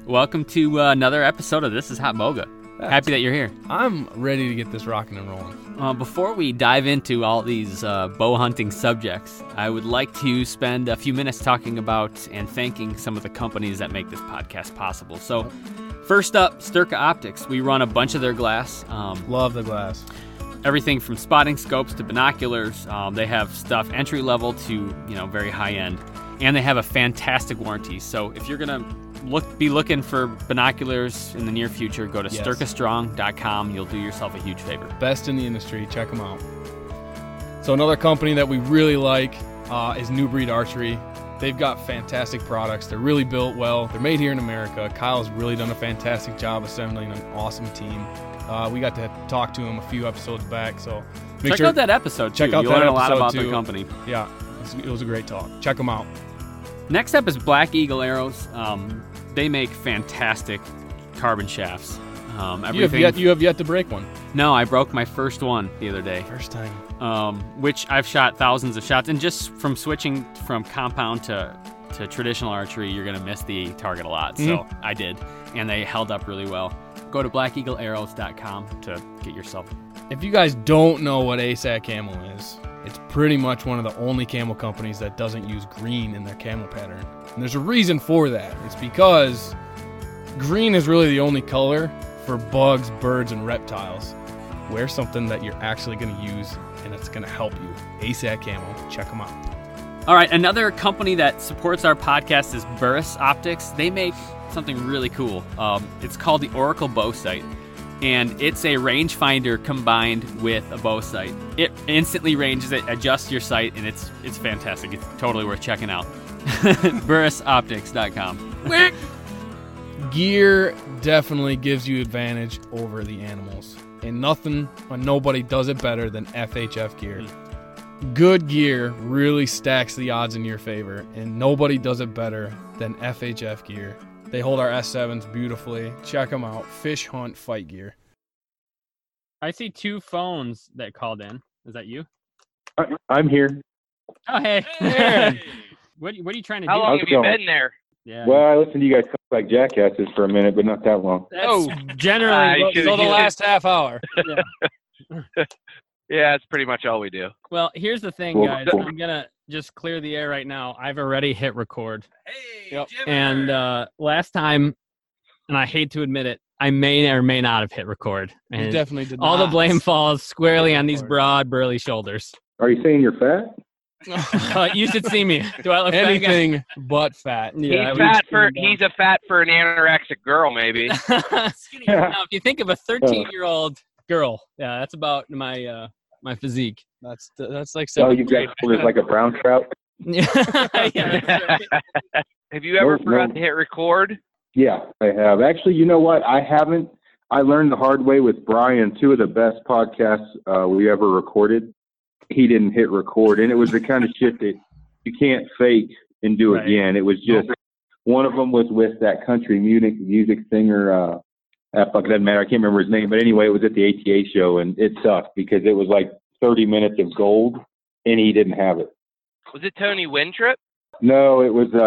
Welcome to another episode of This is Hot Moga. Happy that you're here. I'm ready to get this rocking and rolling. Before we dive into all these bow hunting subjects, I would like to spend a few minutes talking about and thanking some of the companies that make this podcast possible. So, first up, Sturka Optics. We run a bunch of their glass. Love the glass. Everything from spotting scopes to binoculars. They have stuff entry level to very high end, and they have a fantastic warranty. So if you're gonna be looking for binoculars in the near future, go to sturkastrong.com. You'll do yourself a huge favor. Best in the industry. Check them out. So another company that we really like is New Breed Archery. They've got fantastic products. They're really built well. They're made here in America. Kyle's really done a fantastic job assembling an awesome team. We got to talk to him a few episodes back, so check out that episode too. You'll learn a lot about their company. Yeah, it was a great talk. Check them out. Next up is Black Eagle Arrows. They make fantastic carbon shafts. You have yet to break one. No, I broke my first one the other day. First time. Which I've shot thousands of shots, and just from switching from compound to traditional archery, you're going to miss the target a lot. So I did, and they held up really well. Go to blackeaglearrows.com to get yourself. If you guys don't know what ASAC Camo is, it's pretty much one of the only camo companies that doesn't use green in their camo pattern. And there's a reason for that. It's because green is really the only color for bugs, birds, and reptiles. Wear something that you're actually going to use and it's going to help you. ASAC Camo. Check them out. All right, another company that supports our podcast is Burris Optics. They make something really cool. It's called the Oracle Bow Sight, and it's a rangefinder combined with a bow sight. It instantly ranges it, adjusts your sight, and it's fantastic. It's totally worth checking out. burrisoptics.com. Gear definitely gives you advantage over the animals, and nothing or nobody does it better than FHF gear. Good gear really stacks the odds in your favor, and nobody does it better than FHF gear. They hold our S7s beautifully. Check them out. Fish Hunt Fight Gear. I see two phones that called in. Is that you? I'm here. Oh, hey. Hey. What are you trying to do? How long have you been there? Yeah. Well, I listened to you guys talk like jackasses for a minute, but not that long. That's generally the last half hour. Yeah. Yeah, it's pretty much all we do. Well, here's the thing, guys. I'm going to just clear the air right now. I've already hit record. Hey, Yep. Jimmer. And last time, and I hate to admit it, I may or may not have hit record. And You definitely did all not. the blame falls squarely on these broad, burly shoulders. Are you saying you're fat? You should see me. Do I look fat? Anything but fat. Yeah, He's a fat for an anorexic girl, maybe. Skinny. Now, if you think of a 13-year-old girl, yeah, that's about my my physique. That's like Oh, you've got shoulders like a brown trout? Yeah, that's right. Have you ever No. forgot to hit record? Yeah, I have. Actually, you know what? I haven't. I learned the hard way with Brian, two of the best podcasts we ever recorded. He didn't hit record, and it was the kind of shit that you can't fake and do Right. again. It was just, one of them was with that country music singer, it doesn't matter, I can't remember his name, but anyway, it was at the ATA show, and it sucked because it was like 30 minutes of gold, and he didn't have it. Was it Tony Wintrip? No, it was,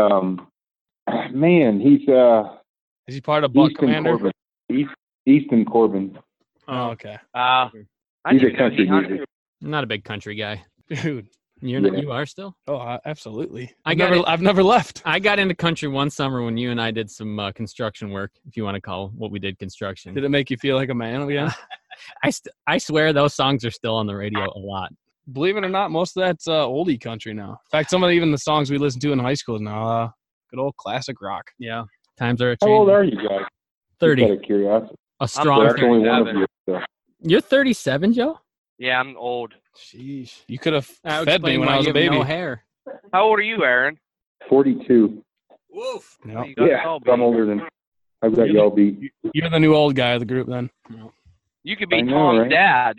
man, he's Is he part of Buck Easton Commander? Corbin. Easton Corbin. Oh, okay. I He's didn't a even know country he hunted. music. I'm not a big country guy. Dude. You're not. Yeah. You are still. Oh, absolutely. I've I've never left. I got into country one summer when you and I did some construction work, if you want to call what we did construction. Did it make you feel like a man again? I swear those songs are still on the radio a lot. Believe it or not, most of that's oldie country now. In fact, some of even the songs we listened to in high school now, good old classic rock. Yeah, times are How old changing. are you guys? 30. Just out of curiosity. A strong. That's only one of 37. you. So. You're 37, Joe. Yeah, I'm old. Sheesh. You could have That would fed me explain when why I was you a have baby. No hair. How old are you, Aaron? 42. Woof. No. You got Yeah, y'all I'm beat. older than. I've got y'all beat. You're the new old guy of the group then. You could be I know, Tom's right? dad.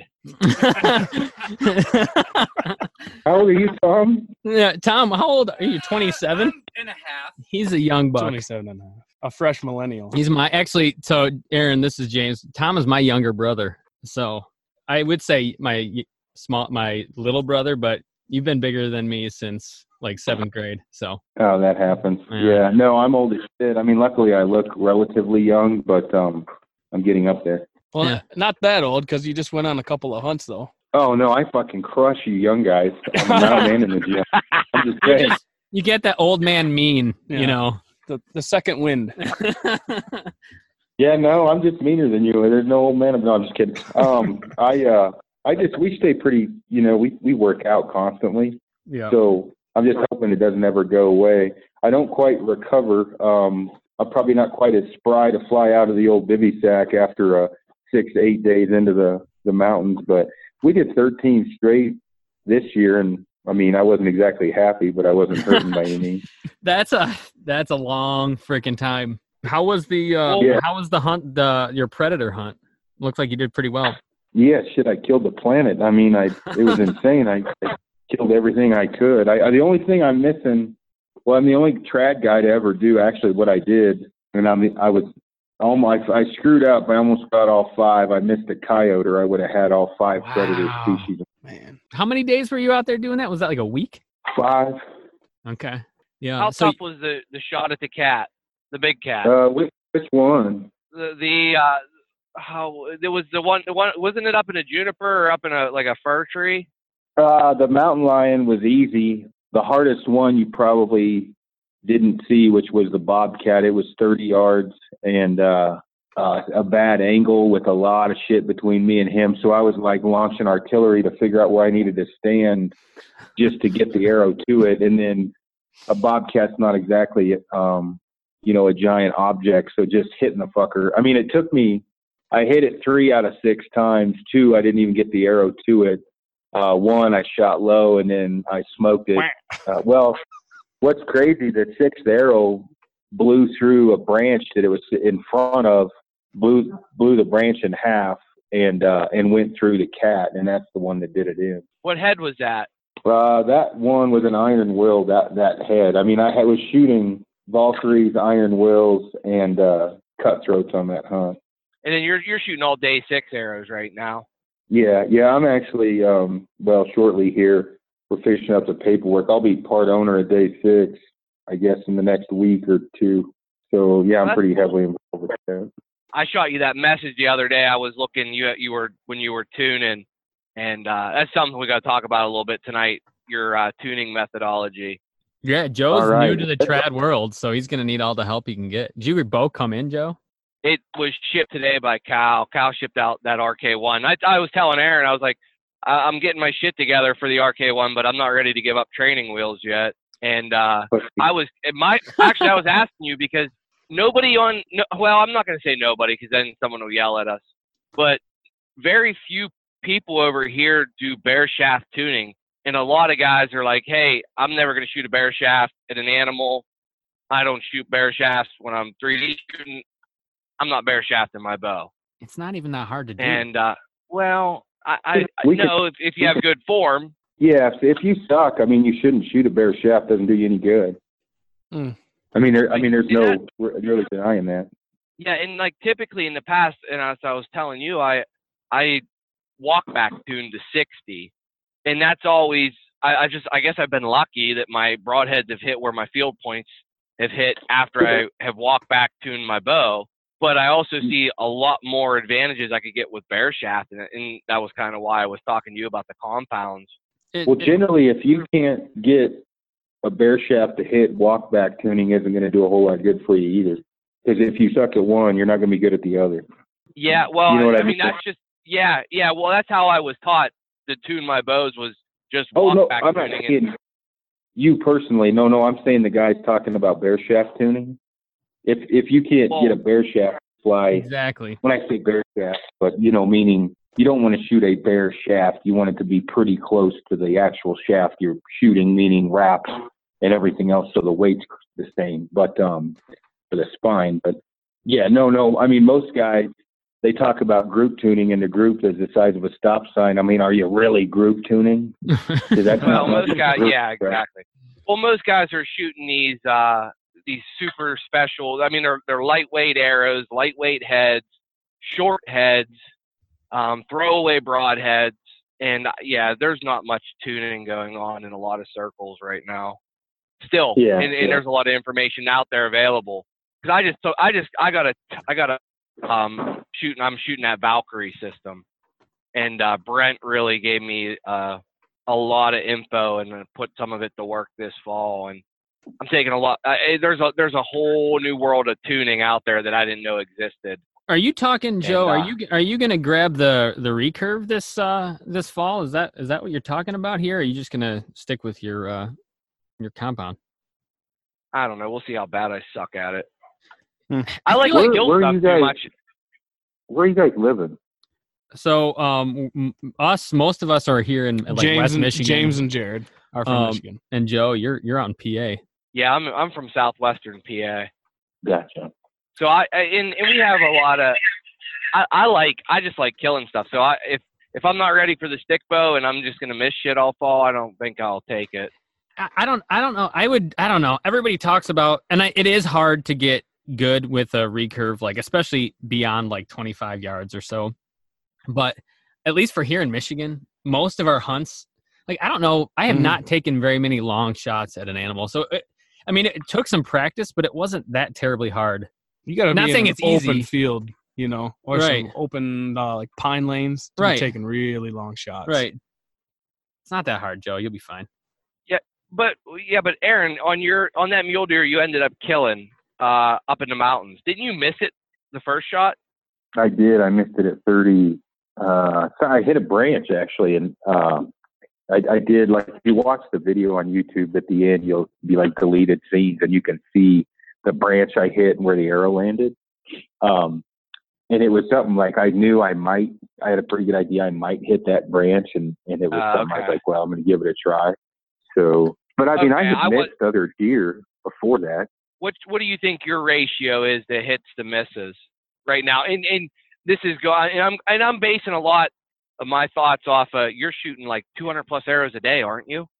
How old are you, Tom? Yeah, Tom, how old are you? 27? And a half. He's a young buck. 27 and a half. A fresh millennial. He's so Aaron, this is James. Tom is my younger brother. So I would say my little brother, but you've been bigger than me since like 7th grade. So. Oh, that happens. Yeah. Yeah. No, I'm old as shit. I mean, luckily I look relatively young, but I'm getting up there. Well, Yeah. not that old because you just went on a couple of hunts though. Oh no, I fucking crush you young guys on the mountain and in the gym. I'm just saying. You get that old man mean, Yeah. you know. The second wind. Yeah, no, I'm just meaner than you. There's no old man. No, I'm just kidding. We stay pretty, we work out constantly. Yeah. So I'm just hoping it doesn't ever go away. I don't quite recover. I'm probably not quite as spry to fly out of the old bivy sack after 6 to 8 days into the mountains, but we did 13 straight this year, and I mean, I wasn't exactly happy, but I wasn't hurting by any means. That's a long freaking time. How was the hunt, your predator hunt? Looks like you did pretty well. Yeah, shit, I killed the planet. I mean, it was insane. I killed everything I could. The only thing I'm missing, well, I'm the only trad guy to ever do actually what I did, and I screwed up. I almost got all 5. I missed a coyote, or I would have had all 5 predator species. Man. How many days were you out there doing that? Was that like a week? 5. Okay. Yeah. How so tough was the shot at the cat, the big cat? Which one? How there was the one wasn't it up in a juniper or up in a fir tree? The mountain lion was easy. The hardest one you probably didn't see, which was the bobcat. It was 30 yards and a bad angle with a lot of shit between me and him. So I was like launching artillery to figure out where I needed to stand just to get the arrow to it. And then a bobcat's not exactly, a giant object. So just hitting the fucker. I mean, it took me, I hit it 3 out of 6 times. 2, I didn't even get the arrow to it. 1, I shot low and then I smoked it. Well, what's crazy, the 6th arrow blew through a branch that it was in front of, blew the branch in half and went through the cat, and that's the one that did it in. What head was that? That one was an iron will, that head. I mean, I was shooting Valkyries, iron wills, and cutthroats on that hunt. And then you're shooting all day 6 arrows right now. Yeah, I'm actually, shortly here. We're finishing up the paperwork. I'll be part owner at day 6, I guess, in the next week or 2. So, yeah, I'm pretty heavily involved with that. I shot you that message the other day. I was looking, you were tuning, and that's something we got to talk about a little bit tonight, your tuning methodology. yeah, Joe's All right. new to the trad world, so he's gonna need all the help he can get. Did your bow come in, Joe? It was shipped today by Cal. Cal shipped out that RK1. I was telling Aaron, I was like, I'm getting my shit together for the RK1, but I'm not ready to give up training wheels yet. And I was asking you because I'm not going to say nobody because then someone will yell at us, but very few people over here do bare shaft tuning. And a lot of guys are like, hey, I'm never going to shoot a bare shaft at an animal. I don't shoot bare shafts when I'm 3D shooting. I'm not bare shafting my bow. It's not even that hard to do. And, I know if you have good form. Yeah, if you suck, I mean, you shouldn't shoot a bare shaft. Doesn't do you any good. Mm. There's no really denying that. Yeah, and like typically in the past, and as I was telling you, I walk back tuned to 60, and that's always I guess I've been lucky that my broadheads have hit where my field points have hit after I have walked back tuned my bow. But I also see a lot more advantages I could get with bare shaft, and that was kind of why I was talking to you about the compounds. Generally, if you can't get a bare shaft to hit, walk back tuning isn't going to do a whole lot good for you either. Because if you suck at one, you're not going to be good at the other. Yeah, well, you know what I mean, that's just yeah. Well, that's how I was taught to tune my bows was just walk back I'm tuning. not kidding. You personally, no, I'm saying the guy's talking about bare shaft tuning. If you can't get a bare shaft fly, exactly. When I say bare shaft, but meaning you don't want to shoot a bare shaft. You want it to be pretty close to the actual shaft you're shooting, meaning wraps and everything else, so the weight's the same. But for the spine, but yeah, no. I mean, most guys they talk about group tuning, and the group is the size of a stop sign. I mean, are you really group tuning? Well, most guys, yeah, exactly. Well, most guys are shooting these super special. I mean, they're lightweight arrows, lightweight heads, short heads, throwaway broadheads, and yeah, there's not much tuning going on in a lot of circles right now. still. Yeah, and there's a lot of information out there available. Because I got I'm shooting that Valkyrie system, and Brent really gave me a lot of info and put some of it to work this fall. And I'm taking a lot. There's a whole new world of tuning out there that I didn't know existed. Are you talking, Joe? Are you gonna grab the recurve this fall? Is that what you're talking about here? Or are you just gonna stick with your compound? I don't know. We'll see how bad I suck at it. I like to kill stuff too much. Where are you guys living? So most of us are here in West Michigan. James and Jared are from Michigan, and Joe, you're out in PA. Yeah, I'm from southwestern PA. Gotcha. So and we have a lot of. I just like killing stuff. So if I'm not ready for the stick bow and I'm just gonna miss shit all fall, I don't think I'll take it. I don't know. I don't know. Everybody talks about, and it is hard to get good with a recurve, like especially beyond like 25 yards or so. But at least for here in Michigan, most of our hunts, like I don't know, I have not taken very many long shots at an animal. So it took some practice, but it wasn't that terribly hard. You got to be in an open field, or right. some open like pine lanes to be taking really long shots. Right. It's not that hard, Joe. You'll be fine. But Aaron, on that mule deer you ended up killing up in the mountains. Didn't you miss it the first shot? I did. I missed it at 30. So I hit a branch actually, and I did, like, if you watch the video on YouTube at the end, you'll be like deleted scenes, and you can see the branch I hit and where the arrow landed. And it was something like I knew I had a pretty good idea I might hit that branch, and it was something I was like, well, I'm going to give it a try. So, but I mean, I had missed other deer before that. What do you think your ratio is to hits to misses right now? And this is going, and I'm basing a lot of my thoughts off you're shooting like 200 plus arrows a day, aren't you?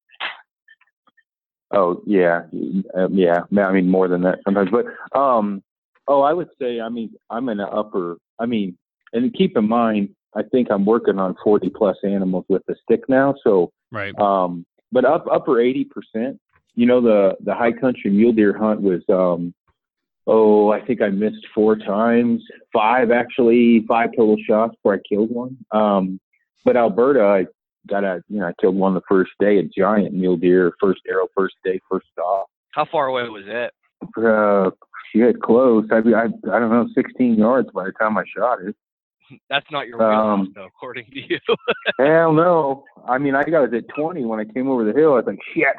Oh yeah. Yeah. I mean, more than that sometimes, but, I would say, I mean, I'm in the upper, and keep in mind, I think I'm working on 40 plus animals with the stick now. So, right. But upper 80%, the high country mule deer hunt was, I think I missed 4 times, 5 total shots before I killed one. But Alberta, I killed one the first day, a giant mule deer, first arrow, first day, first stop. How far away was it? Close. I don't know, 16 yards by the time I shot it. That's not your wheelhouse, though, according to you. Hell no. I mean, I was at 20 when I came over the hill. I was like, shit.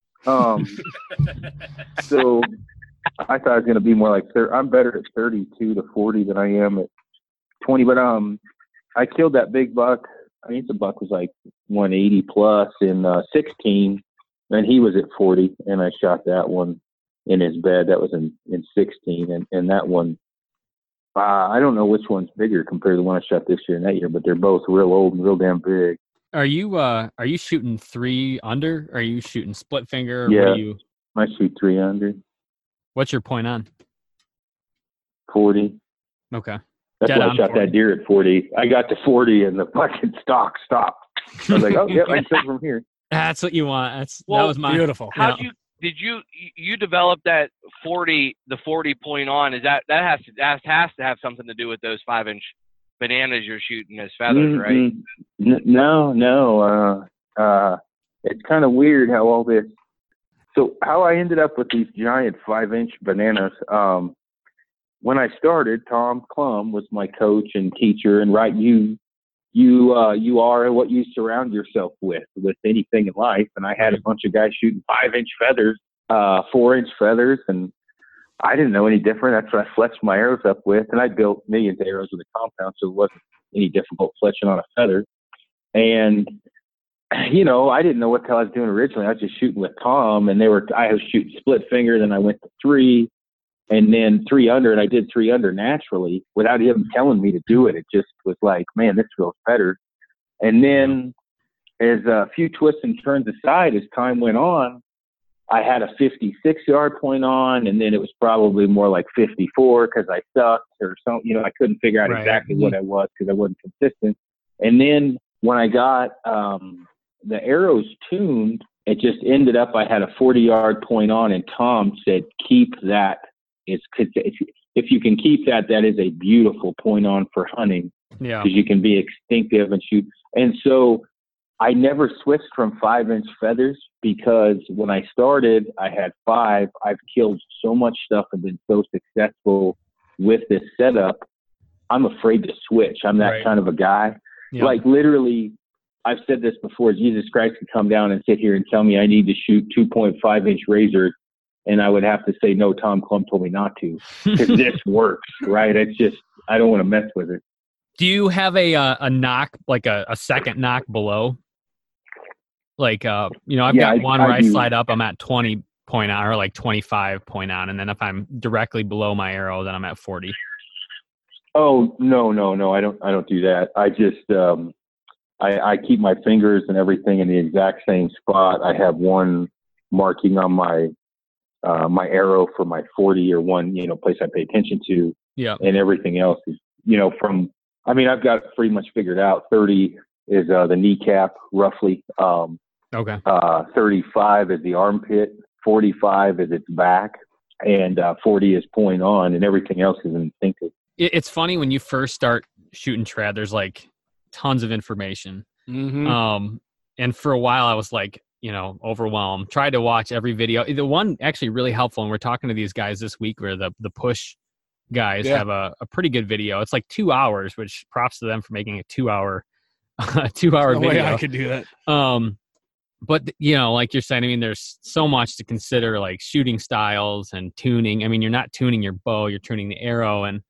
So I thought I was going to be more like, I'm better at 32 to 40 than I am at 20. But I killed that big buck. I think the buck was like 180 plus in 16, and he was at 40, and I shot that one in his bed. That was in 16, and that one, I don't know which one's bigger compared to the one I shot this year and that year, but they're both real old and real damn big. Are you shooting 3 under? Are you shooting split finger? Yeah, I shoot 3 under. What's your point on? 40. Okay. That's why I shot 40. That deer at 40. I got to 40 and the fucking stock stopped. I was like, oh, yeah, I can shoot from here. That's what you want. That was my beautiful. Did you develop that 40 point on? Is that has to have something to do with those 5-inch bananas you're shooting as feathers, right? No. It's kind of weird how all this. So how I ended up with these giant 5-inch bananas. When I started, Tom Klum was my coach and teacher, and right, you are what you surround yourself with anything in life. And I had a bunch of guys shooting 5-inch feathers, 4-inch feathers, and I didn't know any different. That's what I fletched my arrows up with, and I built millions of arrows with a compound, so it wasn't any difficult fletching on a feather. And I didn't know what the hell I was doing originally. I was just shooting with Tom, and I was shooting split finger, then I went to 3. And then 3 under, and I did 3 under naturally without him telling me to do it. It just was like, man, this feels better. And then as a few twists and turns aside, as time went on, I had a 56-yard point on, and then it was probably more like 54 because I sucked or something. I couldn't figure out exactly what I was because I wasn't consistent. And then when I got the arrows tuned, it just ended up, I had a 40-yard point on, and Tom said, keep that. If you can keep that, that is a beautiful point on for hunting. Yeah. Because you can be instinctive and shoot. And so I never switched from 5-inch feathers, because when I started, I had 5. I've killed so much stuff and been so successful with this setup. I'm afraid to switch. I'm that kind of a guy. Yeah. Like literally, I've said this before, Jesus Christ could come down and sit here and tell me I need to shoot 2.5-inch razors. And I would have to say, no, Tom Clum told me not to, because this works, right? It's just, I don't want to mess with it. Do you have a knock, like a second knock below? Like, I've got one where I slide up, I'm at 20 point on, or like 25 point on. And then if I'm directly below my arrow, then I'm at 40. Oh, no. I don't do that. I just, I keep my fingers and everything in the exact same spot. I have one marking on my arrow for my 40, or one, place I pay attention to. Yeah. And everything else is, I've got it pretty much figured out. 30 is the kneecap, roughly. Okay. 35 is the armpit. 45 is its back. And 40 is point on, and everything else is instinctive. It's funny when you first start shooting trad, there's like tons of information. Mm-hmm. And for a while I was like, overwhelmed. Tried to watch every video. The one actually really helpful, and we're talking to these guys this week, where the push guys have a pretty good video. It's like 2 hours, which props to them for making a 2 hour video. Way I could do that. But like you're saying, there's so much to consider, like shooting styles and tuning. You're not tuning your bow, you're tuning the arrow. And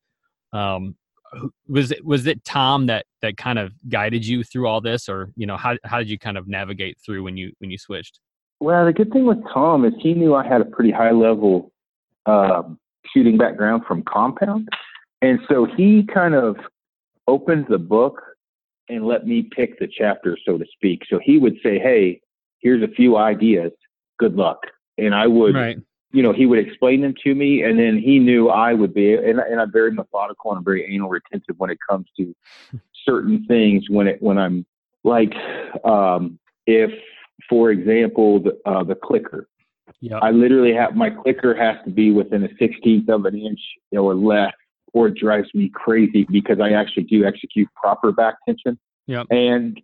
was it Tom that kind of guided you through all this, or how did you kind of navigate through when you switched? Well, the good thing with Tom is he knew I had a pretty high level shooting background from compound, and so he kind of opened the book and let me pick the chapter, so to speak. So he would say, hey, here's a few ideas, good luck. And I would, he would explain them to me, and then he knew I would be, and I'm very methodical and I'm very anal retentive when it comes to certain things. When I'm like, if, for example, the clicker, I literally have, my clicker has to be within a 16th of an inch or less, or it drives me crazy, because I actually do execute proper back tension. Yeah. And,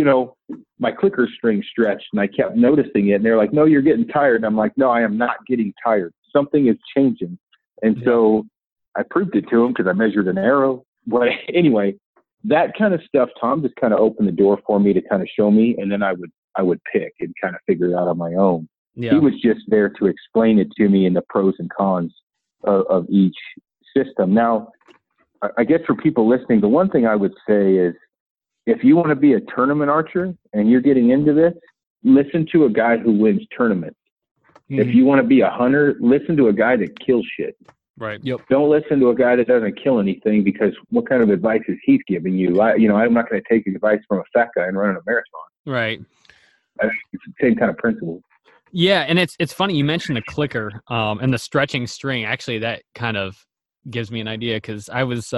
my clicker string stretched, and I kept noticing it, and they're like, no, you're getting tired. And I'm like, no, I am not getting tired. Something is changing. And so I proved it to him, because I measured an arrow. But anyway, that kind of stuff, Tom just kind of opened the door for me to kind of show me, and then I would pick and kind of figure it out on my own. Yeah. He was just there to explain it to me and the pros and cons of each system. Now, I guess for people listening, the one thing I would say is, if you want to be a tournament archer and you're getting into this, listen to a guy who wins tournaments. Mm-hmm. If you want to be a hunter, listen to a guy that kills shit. Right. Yep. Don't listen to a guy that doesn't kill anything, because what kind of advice is he giving you? I'm not going to take advice from a fat guy and running a marathon. Right. It's the same kind of principle. Yeah, and it's funny you mentioned the clicker and the stretching string. Actually, that kind of gives me an idea, because I was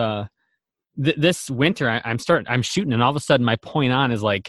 this winter I'm shooting, and all of a sudden my point on is like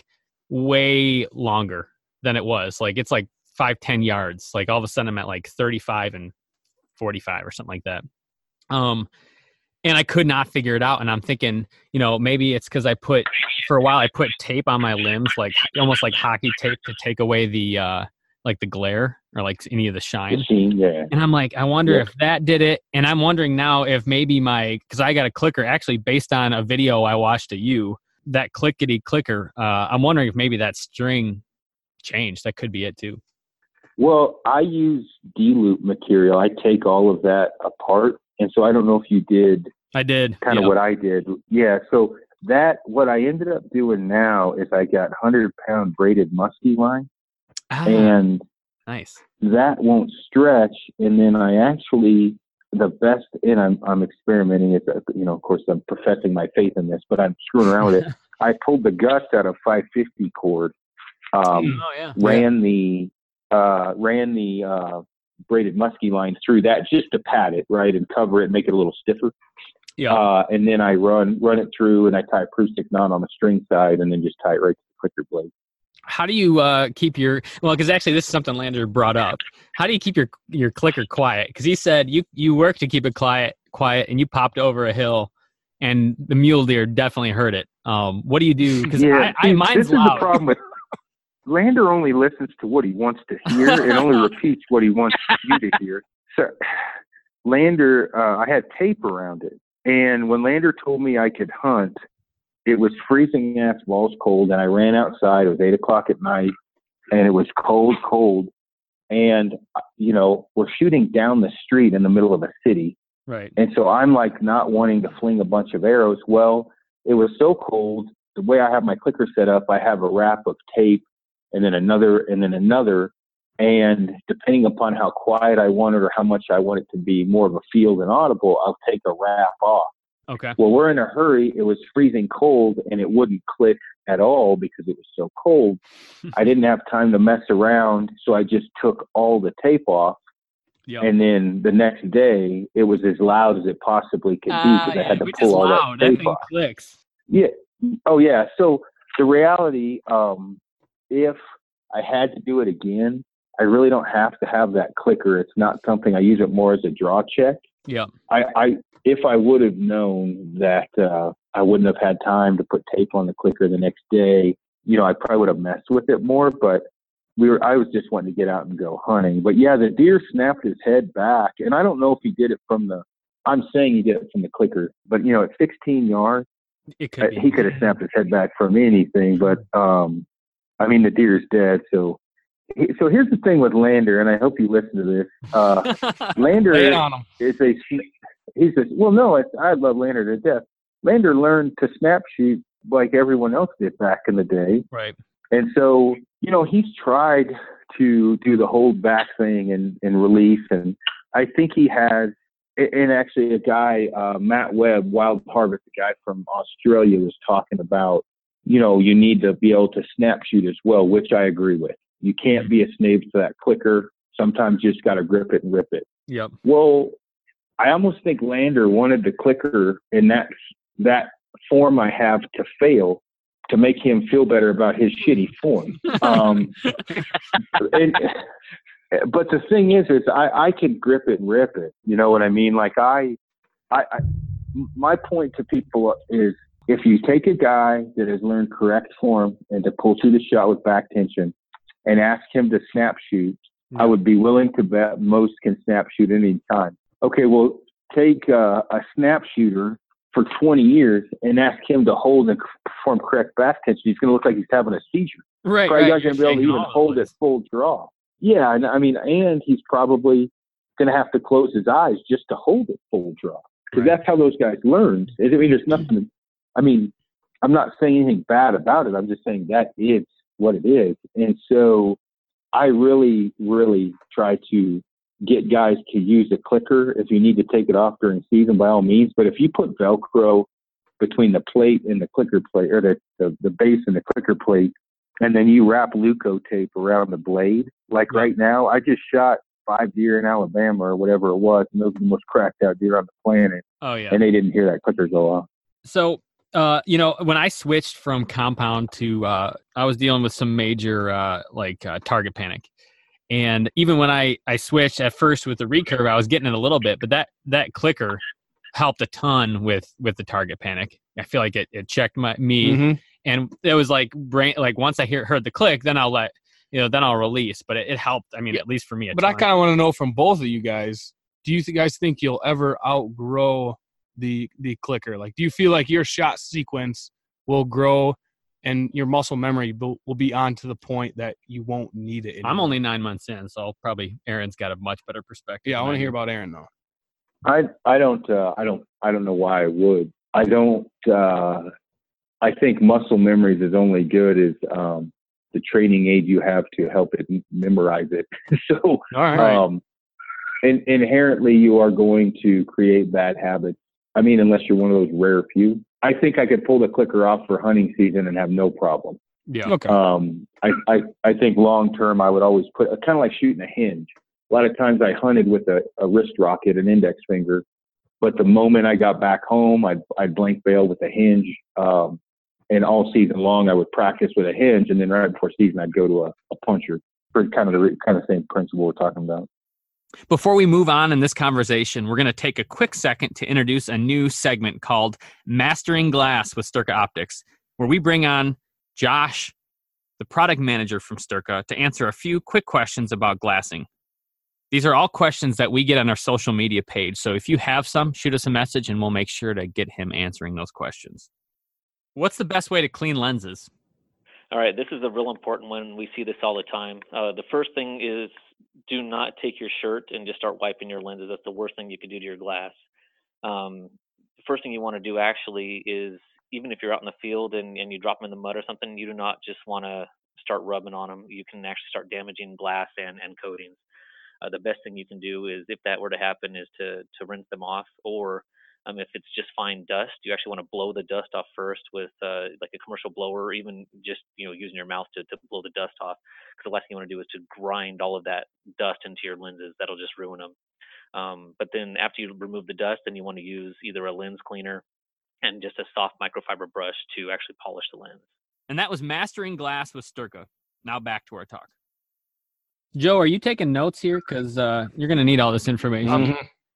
way longer than it was. Like it's like 5-10 yards. Like all of a sudden I'm at like 35 and 45 or something like that. And I could not figure it out. And I'm thinking, maybe it's because for a while I put tape on my limbs, like almost like hockey tape, to take away the like the glare or like any of the shine. Yeah. And I'm like, I wonder if that did it. And I'm wondering now if maybe because I got a clicker actually based on a video I watched of you, that clickety clicker. I'm wondering if maybe that string changed. That could be it too. Well, I use D-loop material. I take all of that apart. And so I don't know if you did. I did. Kind of what I did. Yeah. So what I ended up doing now is I got 100-pound braided musky line. And nice. That won't stretch. And then I actually, the best, and I'm experimenting. It's, of course, I'm professing my faith in this, but I'm screwing around with it. I pulled the guts out of 550 cord. Ran the braided musky line through that just to pad it, right, and cover it and make it a little stiffer. Yeah. And then I run it through, and I tie a proof stick knot on the string side, and then just tie it right to the clicker blade. How do you keep your because actually this is something Lander brought up. How do you keep your clicker quiet? Because he said you work to keep it quiet, and you popped over a hill, and the mule deer definitely heard it. What do you do? Because mine's this loud. Is the problem with Lander only listens to what he wants to hear and only repeats what he wants you to hear. So Lander, I had tape around it, and when Lander told me I could hunt, it was freezing ass balls cold, and I ran outside. It was 8:00 at night, and it was cold. And, we're shooting down the street in the middle of a city. Right. And so I'm like not wanting to fling a bunch of arrows. Well, it was so cold. The way I have my clicker set up, I have a wrap of tape and then another. And depending upon how quiet I want it or how much I want it to be more of a field and audible, I'll take a wrap off. Okay. Well, we're in a hurry. It was freezing cold, and it wouldn't click at all because it was so cold. I didn't have time to mess around, so I just took all the tape off. Yep. And then the next day, it was as loud as it possibly could be because I had to pull all that tape off. Clicks. Yeah. Oh, yeah. So the reality, if I had to do it again, I really don't have to have that clicker. It's not something I use it more as a draw check. Yeah. If I would have known that I wouldn't have had time to put tape on the clicker the next day, I probably would have messed with it more. But I was just wanting to get out and go hunting. But yeah, the deer snapped his head back, and I don't know if he did it I'm saying he did it from the clicker, but at 16 yards, he could have snapped his head back from anything. But the deer's dead, so. So here's the thing with Lander, and I hope you listen to this. Lander I love Lander to death. Lander learned to snap shoot like everyone else did back in the day. Right. And so, he's tried to do the hold back thing and release. And I think he has, and actually a guy, Matt Webb, Wild Harvest, a guy from Australia, was talking about, you need to be able to snap shoot as well, which I agree with. You can't be a slave to that clicker. Sometimes you just got to grip it and rip it. Yep. Well, I almost think Lander wanted the clicker in that form I have to fail to make him feel better about his shitty form. But the thing is I can grip it and rip it. You know what I mean? Like my point to people is if you take a guy that has learned correct form and to pull through the shot with back tension, and ask him to snap shoot, I would be willing to bet most can snap shoot any time. Okay, well, take a snap shooter for 20 years and ask him to hold and perform correct back tension. He's going to look like he's having a seizure. Right. Probably not going to be able to even hold it full draw. Yeah, and he's probably going to have to close his eyes just to hold it full draw. Because that's how those guys learned. There's nothing. I'm not saying anything bad about it. I'm just saying that is what it is. And so I really, really try to get guys to use a clicker. If you need to take it off during season, by all means. But if you put Velcro between the plate and the clicker plate, or the base and the clicker plate, and then you wrap Luco tape around the blade, like right now, I just shot 5 deer in Alabama or whatever it was, and those are the most cracked out deer on the planet. Oh, yeah. And they didn't hear that clicker go off. So, when I switched from compound to, I was dealing with some major, target panic. And even when I switched at first with the recurve, I was getting it a little bit, but that clicker helped a ton with the target panic. I feel like it checked me. Mm-hmm. And it was like once I heard the click, then I'll release, but it helped. At least for me. But I kind of want to know from both of you guys, do you guys think you'll ever outgrow the clicker? Like, do you feel like your shot sequence will grow and your muscle memory will be on to the point that you won't need it anymore? I'm only 9 months in, so probably Aaron's got a much better perspective. Yeah, I want to hear about Aaron though. I don't know why I would. I think muscle memory is only good as the training aid you have to help it memorize it. So, all right. Inherently you are going to create bad habits. Unless you're one of those rare few. I think I could pull the clicker off for hunting season and have no problem. Yeah. Okay. I think long term I would always put kind of like shooting a hinge. A lot of times I hunted with a wrist rocket, an index finger, but the moment I got back home, I'd blank bail with a hinge. And all season long, I would practice with a hinge, and then right before season, I'd go to a puncher for kind of the same principle we're talking about. Before we move on in this conversation, we're going to take a quick second to introduce a new segment called Mastering Glass with Sturka Optics, where we bring on Josh, the product manager from Sturka, to answer a few quick questions about glassing. These are all questions that we get on our social media page, so if you have some, shoot us a message and we'll make sure to get him answering those questions. What's the best way to clean lenses? All right, this is a real important one. We see this all the time. The first thing is do not take your shirt and just start wiping your lenses. That's the worst thing you could do to your glass. The first thing you want to do actually is, even if you're out in the field and you drop them in the mud or something, you do not just want to start rubbing on them. You can actually start damaging glass and coatings. The best thing you can do is, if that were to happen, is to rinse them off, or if it's just fine dust, you actually want to blow the dust off first with like a commercial blower, or even just using your mouth to blow the dust off. Because the last thing you want to do is to grind all of that dust into your lenses. That'll just ruin them. But then after you remove the dust, then you want to use either a lens cleaner and just a soft microfiber brush to actually polish the lens. And that was Mastering Glass with Sturka. Now back to our talk. Joe, are you taking notes here? Because you're going to need all this information.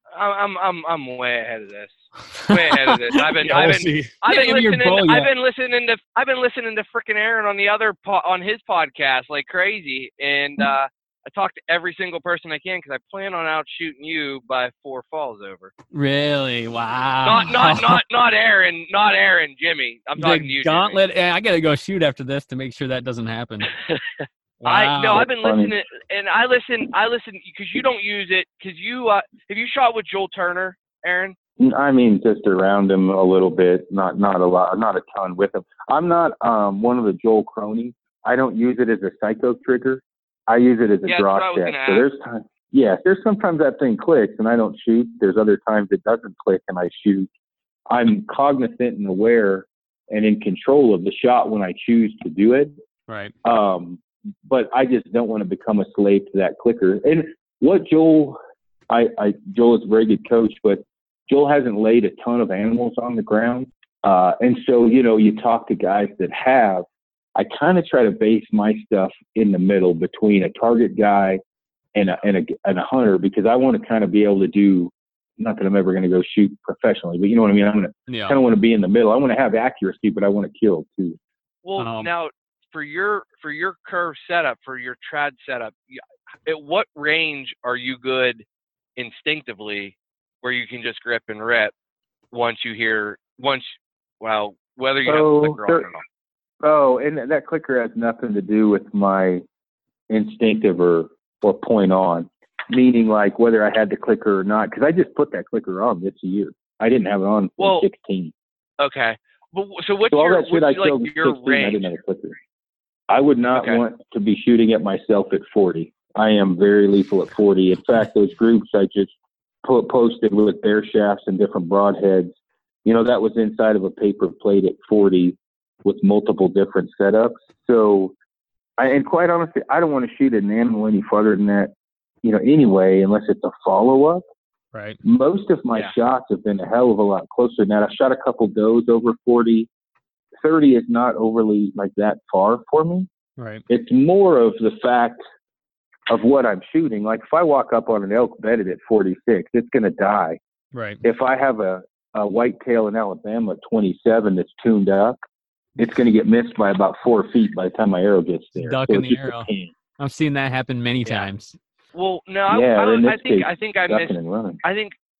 I'm way ahead of this. Way ahead of this. I've been listening to frickin' Aaron on the other on his podcast like crazy, and I talk to every single person I can because I plan on out shooting you by 4 falls over. Really? Wow. Not Aaron, Jimmy. I'm talking to you, Gauntlet. Jimmy. I got to go shoot after this to make sure that doesn't happen. Wow. I've been listening, and I listen because you don't use it, because you have you shot with Joel Turner, Aaron? I mean, just around him a little bit, not a lot, not a ton with him. I'm not one of the Joel cronies. I don't use it as a psycho trigger. I use it as a draw check. So there's sometimes that thing clicks and I don't shoot. There's other times it doesn't click and I shoot. I'm cognizant and aware and in control of the shot when I choose to do it. Right. But I just don't want to become a slave to that clicker. And what Joel is a very good coach, but Joel hasn't laid a ton of animals on the ground. And so, you talk to guys that have, I kind of try to base my stuff in the middle between a target guy and a hunter, because I want to kind of be able to do, not that I'm ever going to go shoot professionally, but you know what I mean? I'm going to kind of want to be in the middle. I want to have accuracy, but I want to kill too. Well, now for your curve setup, for your trad setup, at what range are you good instinctively where you can just grip and rip whether you have a clicker on or not? Oh, and that clicker has nothing to do with my instinctive or point on, meaning like whether I had the clicker or not, because I just put that clicker on this year. I didn't have it on for 16. Okay. So what's your range? I didn't have a clicker. I would not want to be shooting at myself at 40. I am very lethal at 40. In fact, those groups I just posted with bear shafts and different broadheads, that was inside of a paper plate at 40 with multiple different setups. So, and quite honestly, I don't want to shoot an animal any farther than that, anyway, unless it's a follow-up. Right. Most of my shots have been a hell of a lot closer than that. I shot a couple does over 40. 30 is not overly like that far for me. Right. It's more of the fact of what I'm shooting. Like if I walk up on an elk bedded at 46, it's going to die. Right. If I have a whitetail in Alabama at 27 that's tuned up, it's going to get missed by about 4 feet by the time my arrow gets there. Ducking the arrow. I've seen that happen many times. Well, no, I think I missed. I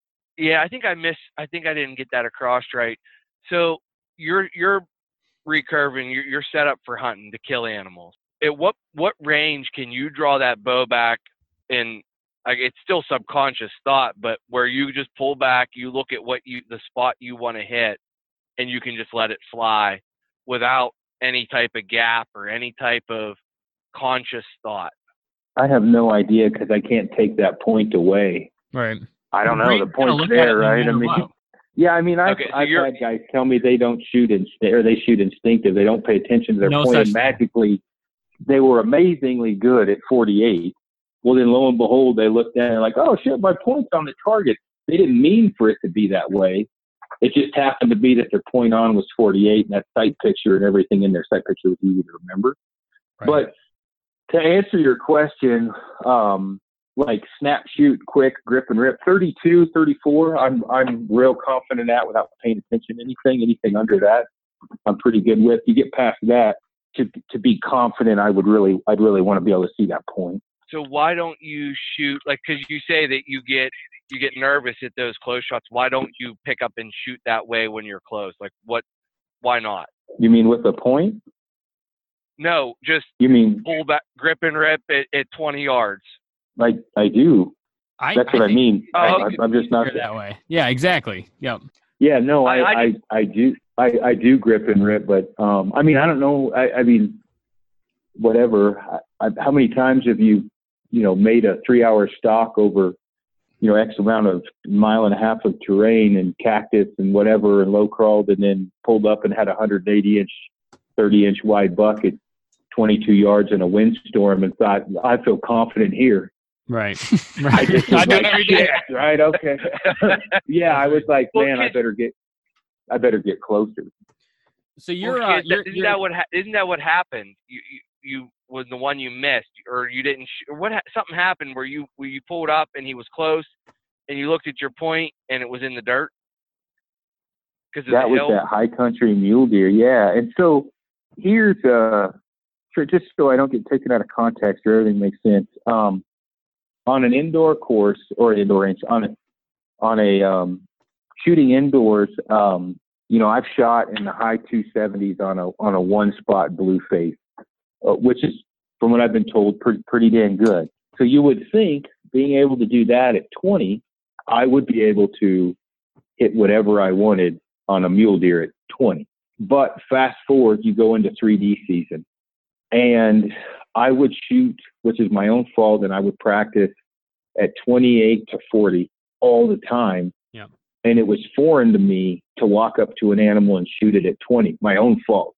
didn't get that across right. So you're recurving. You're set up for hunting to kill animals. At what range can you draw that bow back in? Like, it's still subconscious thought, but where you just pull back, you look at the spot you want to hit, and you can just let it fly without any type of gap or any type of conscious thought. I have no idea because I can't take that point away. Right. I don't know. The point's there, right? I mean, I've had guys tell me they don't shoot or they shoot instinctive. They don't pay attention to their point. And magically, they were amazingly good at 48. Well, then lo and behold, they looked down and like, oh shit, my point's on the target. They didn't mean for it to be that way. It just happened to be that their point on was 48, and that sight picture and everything in their sight picture was easy to remember. Right. But to answer your question, like snap, shoot, quick, grip and rip, 32, 34, I'm real confident at without paying attention to anything under that, I'm pretty good with. You get past that, to be confident, I'd really want to be able to see that point. So why don't you shoot, like, because you say that you get nervous at those close shots. Why don't you pick up and shoot that way when you're close? Like, why not? You mean with the point? No, just you mean pull back, grip and rip at 20 yards. Like I do. That's what I mean. I'm just not that way. Yeah, exactly. Yep. Yeah, no, I do. I do grip and rip, but I mean, I don't know. I mean, whatever. How many times have you made a 3-hour stalk over, X amount of 1.5 miles of terrain and cactus and whatever and low crawled, and then pulled up and had a 180-inch, 30-inch wide buck at 22 yards in a windstorm and thought, I feel confident here. Right. I just was like, shit, right? Okay. Yeah, I was like, man, I better get closer. So isn't that what happened? You was the one you missed, or you didn't? Something happened where you pulled up and he was close, and you looked at your point and it was in the dirt. That was that high country mule deer, yeah. And so here's just so I don't get taken out of context or everything makes sense. On an indoor course or indoor range, on a shooting indoors, I've shot in the high 270s on a one spot blue face, which is, from what I've been told, pretty dang good. So you would think, being able to do that at 20, I would be able to hit whatever I wanted on a mule deer at 20. But fast forward, you go into 3D season, and I would shoot, which is my own fault, and I would practice at 28 to 40 all the time. Yeah. And it was foreign to me to walk up to an animal and shoot it at 20. My own fault.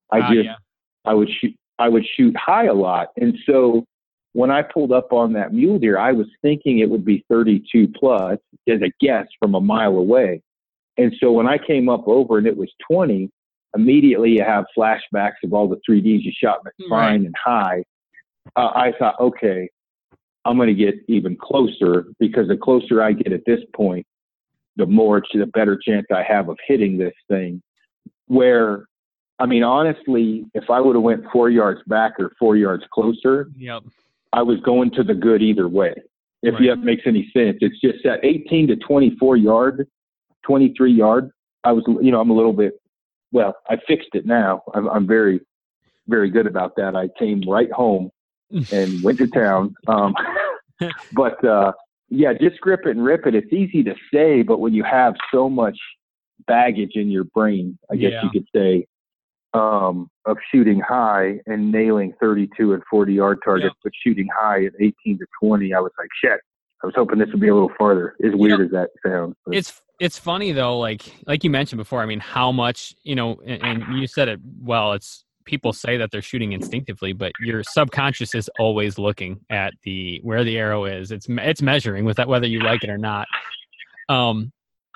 I would shoot high a lot. And so when I pulled up on that mule deer, I was thinking it would be 32 plus as a guess from a mile away. And so when I came up over and it was 20, immediately you have flashbacks of all the 3Ds you shot in the spine and high. I thought, okay, I'm going to get even closer, because the closer I get at this point, the better chance I have of hitting this thing. Where, I mean, honestly, if I would have went 4 yards back or 4 yards closer, I was going to the good either way. If that makes any sense. It's just that 18 to 24 yard, 23 yard, I was, I'm a little bit, well, I fixed it now. I'm very, very good about that. I came right home and went to town. But just grip it and rip it. It's easy to say, but when you have so much baggage in your brain, I guess you could say, of shooting high and nailing 32 and 40 yard targets, but shooting high at 18 to 20, I was like, shit. I was hoping this would be a little farther. As weird as that sounds. But. It's funny though, like you mentioned before. I mean, how much, and you said it well. It's people say that they're shooting instinctively, but your subconscious is always looking at where the arrow is. It's measuring with that, whether you like it or not. And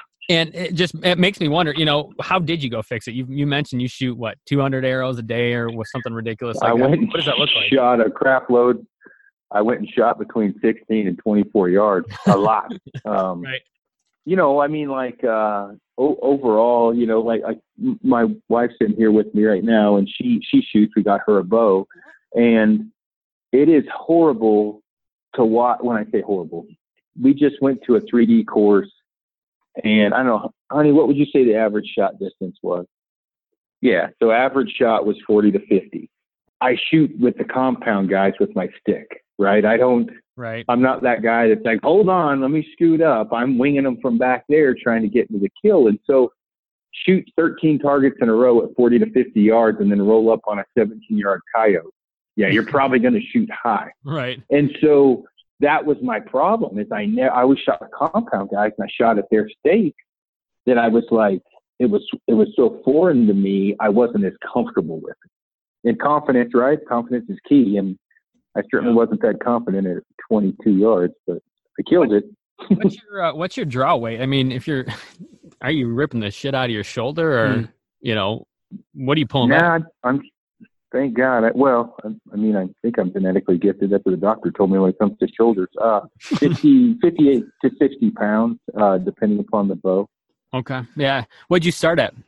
it makes me wonder, how did you go fix it? You mentioned you shoot 200 arrows a day or was something ridiculous like that. What does that look like? Shot a crap load. I went and shot between 16 and 24 yards, a lot. Right. I mean, like, overall, like my wife's sitting here with me right now, and she shoots. We got her a bow, and it is horrible to watch. When I say horrible, we just went to a 3D course, and I don't know, honey, what would you say the average shot distance was? Yeah, so average shot was 40 to 50. I shoot with the compound guys with my stick, right? I'm not that guy that's like, hold on, let me scoot up. I'm winging them from back there trying to get into the kill. And so shoot 13 targets in a row at 40 to 50 yards and then roll up on a 17-yard coyote. Yeah, you're probably going to shoot high. Right. And so that was my problem is I always shot the compound guys and I shot at their stake that I was like, it was so foreign to me, I wasn't as comfortable with it. And confidence, right? Confidence is key. And I certainly wasn't that confident at 22 yards, but I killed it. What's your draw weight? I mean, if you're Are you ripping the shit out of your shoulder, or what are you pulling back? I'm. Thank God. I think I'm genetically gifted. That's what the doctor told me when it comes to shoulders. 58 to 60 pounds, depending upon the bow. Okay. Yeah. What'd you start at?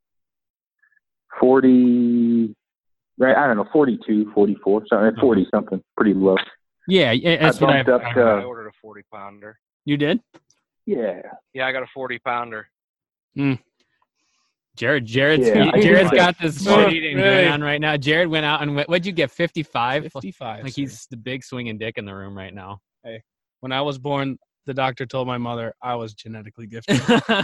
40. Right. I don't know. 42, 44. So 40 something. Pretty low. Yeah. That's what I ordered a 40-pounder. You did? Yeah. Yeah, I got a 40-pounder. Jared's got this shit eating going on right now. Jared went out and what'd you get? 55? 55. Like he's the big swinging dick in the room right now. Hey, when I was born, the doctor told my mother I was genetically gifted.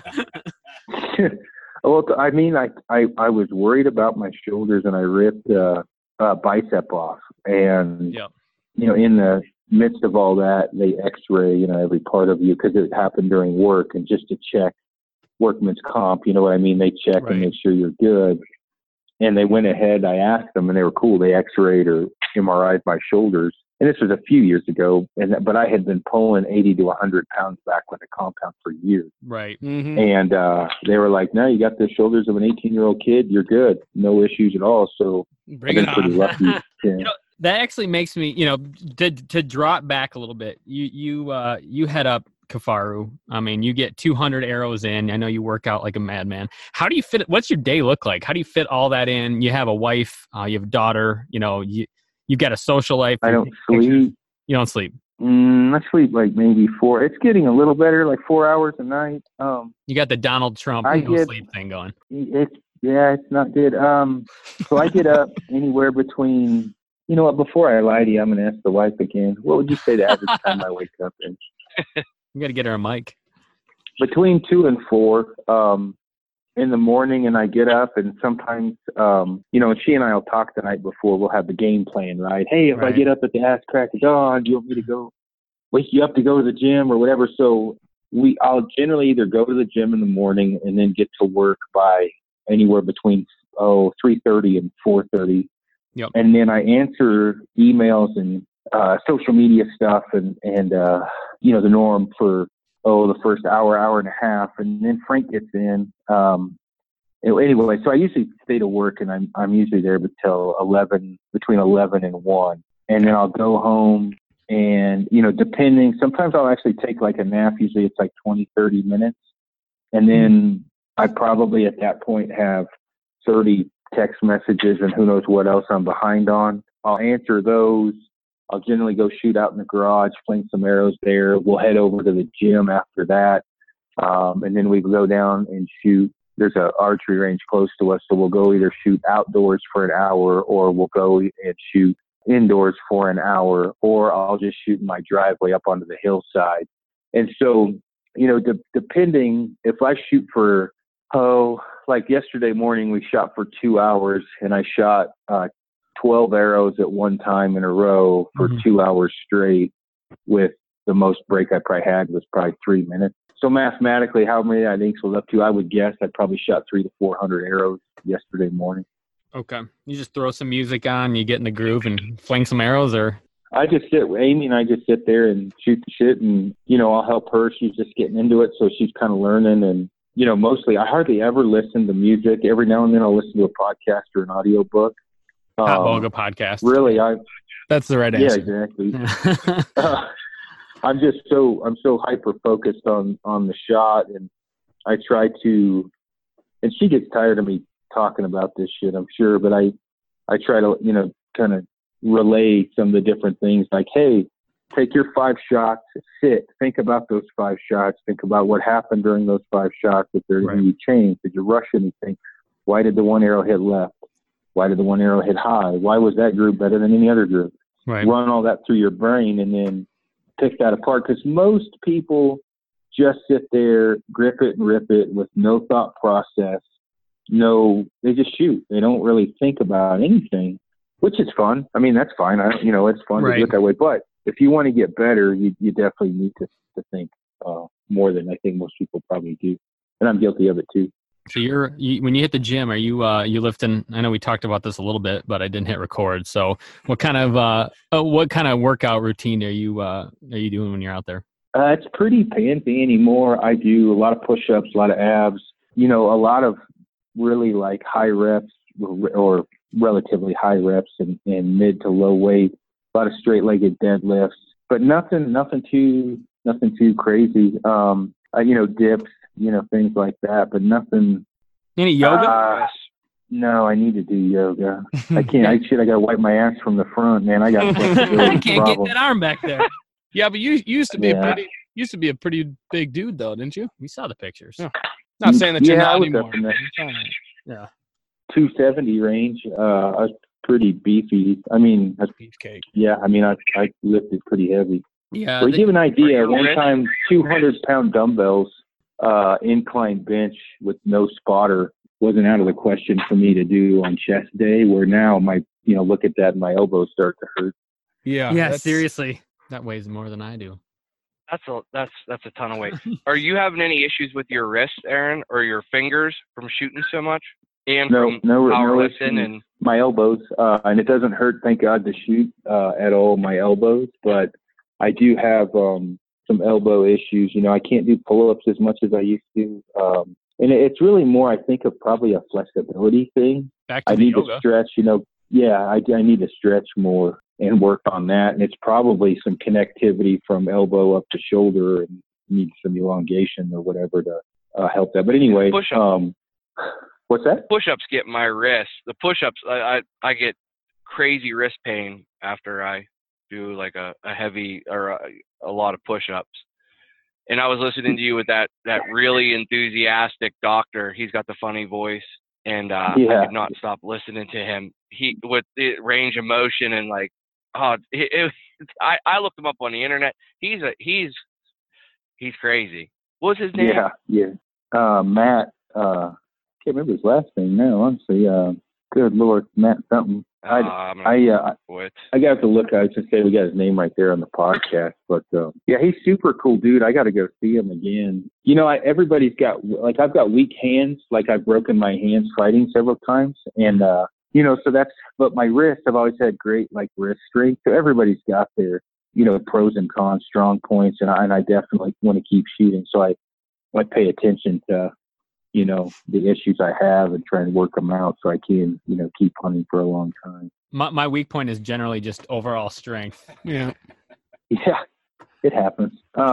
Well, I was worried about my shoulders, and I ripped bicep off, and in the midst of all that, they X-ray every part of you because it happened during work, and just to check workman's comp, you know what I mean? They check and make sure you're good. And they went ahead, I asked them, and they were cool. They X-rayed or MRI'd my shoulders. And this was a few years ago, but I had been pulling 80 to 100 pounds back with a compound for years. Right. Mm-hmm. And they were like, no, you got the shoulders of an 18-year-old kid. You're good. No issues at all. So bring it on. Pretty lucky. Yeah. That actually makes me, to drop back a little bit. You head up Kifaru. I mean, you get 200 arrows in. I know you work out like a madman. How do you fit it? What's your day look like? How do you fit all that in? You have a wife, you have a daughter, you've got a social life. I don't sleep. You don't sleep? I sleep like maybe 4. It's getting a little better, like 4 hours a night. You got the Donald Trump sleep thing going. It's not good. So I get up anywhere between, you know what, before I lie to you, I'm going to ask the wife again. What would you say the average time I wake up in? You got to get her a mic. Between 2 and 4 in the morning, and I get up, and sometimes, and she and I will talk the night before. We'll have the game plan, right? Hey, if I get up at the ass crack of dawn, do you want me to go wake you up to go to the gym or whatever? So I'll generally either go to the gym in the morning and then get to work by anywhere between 3:30 and 4:30. Yep. And then I answer emails and social media stuff and the norm for the first hour and a half, and then Frank gets in. Anyway, so I usually stay to work, and I'm usually there until between 11 and 1, and then I'll go home, and depending, sometimes I'll actually take like a nap. Usually it's like 20-30 minutes, and then I probably at that point have 30 text messages and who knows what else I'm behind on. I'll answer those. I'll generally go shoot out in the garage, fling some arrows there. We'll head over to the gym after that. And then we go down and shoot. There's an archery range close to us, so we'll go either shoot outdoors for an hour, or we'll go and shoot indoors for an hour, or I'll just shoot in my driveway up onto the hillside. And so, depending, if I shoot for, like yesterday morning, we shot for 2 hours, and I shot 12 arrows at one time in a row for 2 hours straight, with the most break I probably had was probably 3 minutes. So mathematically, how many I think was up to, I would guess I probably shot 300 to 400 arrows yesterday morning. Okay. You just throw some music on, you get in the groove and fling some arrows, or? I just Amy and I just sit there and shoot the shit, and, I'll help her. She's just getting into it. So she's kind of learning, and, mostly I hardly ever listen to music. Every now and then I'll listen to a podcast or an audio book. Hot Boga podcast. Really, that's the right answer. Yeah, exactly. I'm so hyper focused on the shot, and I try to, and she gets tired of me talking about this shit, I'm sure, but I try to, kind of relay some of the different things, like, hey, take your 5 shots, sit, think about those 5 shots, think about what happened during those 5 shots. If there's any change, did you rush anything? Why did the one arrow hit left? Why did the one arrow hit high? Why was that group better than any other group? Right. Run all that through your brain and then pick that apart, because most people just sit there, grip it and rip it with no thought process. They just shoot. They don't really think about anything, which is fun. I mean, that's fine. It's fun to do it that way. But if you want to get better, you definitely need to think more than I think most people probably do. And I'm guilty of it too. So when you hit the gym, are you lifting? I know we talked about this a little bit, but I didn't hit record. So what kind of workout routine are you doing when you're out there? It's pretty fancy anymore. I do a lot of push-ups, a lot of abs, a lot of really like high reps or relatively high reps and mid to low weight, a lot of straight-legged deadlifts, but nothing too crazy. Dips, things like that, but nothing. Any yoga? No, I need to do yoga. I can't. I gotta wipe my ass from the front, man. I got I can't get that arm back there. Yeah, but you used to be a pretty big dude, though, didn't you? We saw the pictures. Yeah. Not saying that you're not anymore. Yeah. 270 range. I was pretty beefy. I mean, Beefcake. Yeah, I mean, I lifted pretty heavy. Yeah. To give an idea, one time 200-pound dumbbells, incline bench with no spotter wasn't out of the question for me to do on chest day. Where now look at that, my elbows start to hurt. Yeah. Yeah. Seriously, that weighs more than I do. That's a ton of weight. Are you having any issues with your wrist, Aaron, or your fingers from shooting so much? And from powerlifting and my elbows, and it doesn't hurt, thank God, to shoot at all. My elbows, but I do have some elbow issues. I can't do pull-ups as much as I used to, and it's really more, I think, of probably a flexibility thing. Back to I the need yoga. to stretch. I need to stretch more and work on that, and it's probably some connectivity from elbow up to shoulder, and need some elongation or whatever to help that. But anyway, what's that? Push-ups get my wrist. The push-ups, I get crazy wrist pain after I do like a heavy or a lot of push-ups. And I was listening to you with that really enthusiastic doctor. He's got the funny voice, and I could not stop listening to him. He with the range of motion and like, I looked him up on the internet. He's crazy. What was his name? Yeah. Matt. Can't remember his last name now, honestly. Good Lord, Matt something. I got to look. I was just saying we got his name right there on the podcast, but he's super cool, dude. I got to go see him again. Everybody's got I've got weak hands, like I've broken my hands fighting several times, and so that's. But my wrists, I've always had great wrist strength. So everybody's got their pros and cons, strong points, and I definitely want to keep shooting. So I pay attention to the issues I have and try and work them out so I can, keep hunting for a long time. My weak point is generally just overall strength. Yeah. Yeah, it happens.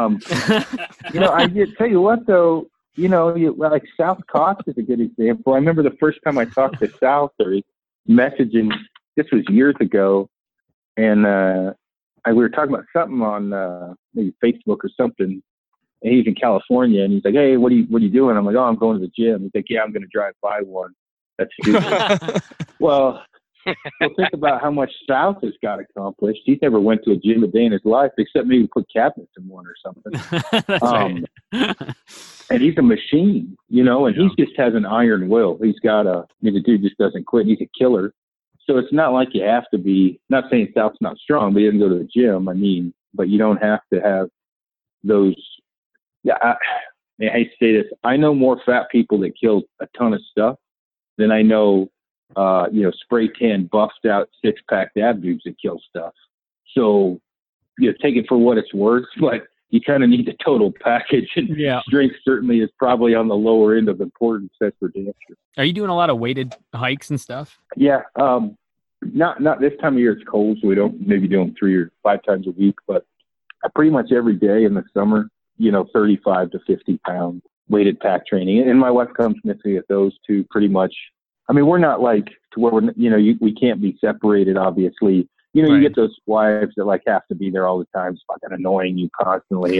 I tell you what though, like South Cost is a good example. I remember the first time I talked to South or messaging, this was years ago, and we were talking about something on maybe Facebook or something. And he's in California, and he's like, "Hey, what are you doing?" I'm like, "Oh, I'm going to the gym." He's like, "Yeah, I'm going to drive by one." That's stupid. Well, think about how much South has got accomplished. He's never went to a gym a day in his life, except maybe put cabinets in one or something. That's right. And he's a machine, and he just has an iron will. He's got the dude just doesn't quit. He's a killer. So it's not like you have to be, not saying South's not strong, but he doesn't go to the gym. I mean, but you don't have to have those. Yeah, I hate to say this. I know more fat people that kill a ton of stuff than I know, spray tan, buffed out, 6-pack ab dudes that kill stuff. So, take it for what it's worth, but you kind of need the total package. And strength certainly is probably on the lower end of importance. That's for damn sure. Are you doing a lot of weighted hikes and stuff? Yeah. Not this time of year. It's cold, so we don't maybe do them 3 or 5 times a week, but pretty much every day in the summer. 35 to 50 pound weighted pack training. And my wife comes with me at those two pretty much. I mean, we're not like to where we're, we can't be separated, obviously. Right. You get those wives that have to be there all the time. It's fucking annoying you constantly.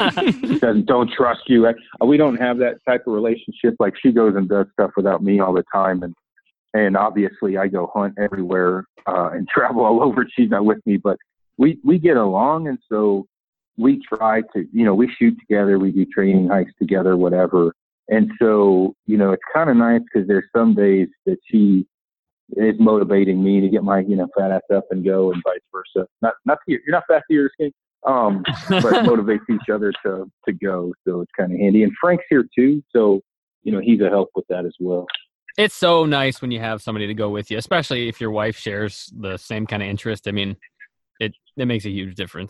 Don't trust you. We don't have that type of relationship. She goes and does stuff without me all the time. And obviously I go hunt everywhere and travel all over. She's not with me, but we get along. And so, we try to, we shoot together, we do training hikes together, whatever. And so, it's kind of nice because there's some days that she is motivating me to get my, fat ass up and go, and vice versa. You're not fat to your skin, but motivates each other to go. So it's kind of handy. And Frank's here too. So, he's a help with that as well. It's so nice when you have somebody to go with you, especially if your wife shares the same kind of interest. I mean, it makes a huge difference.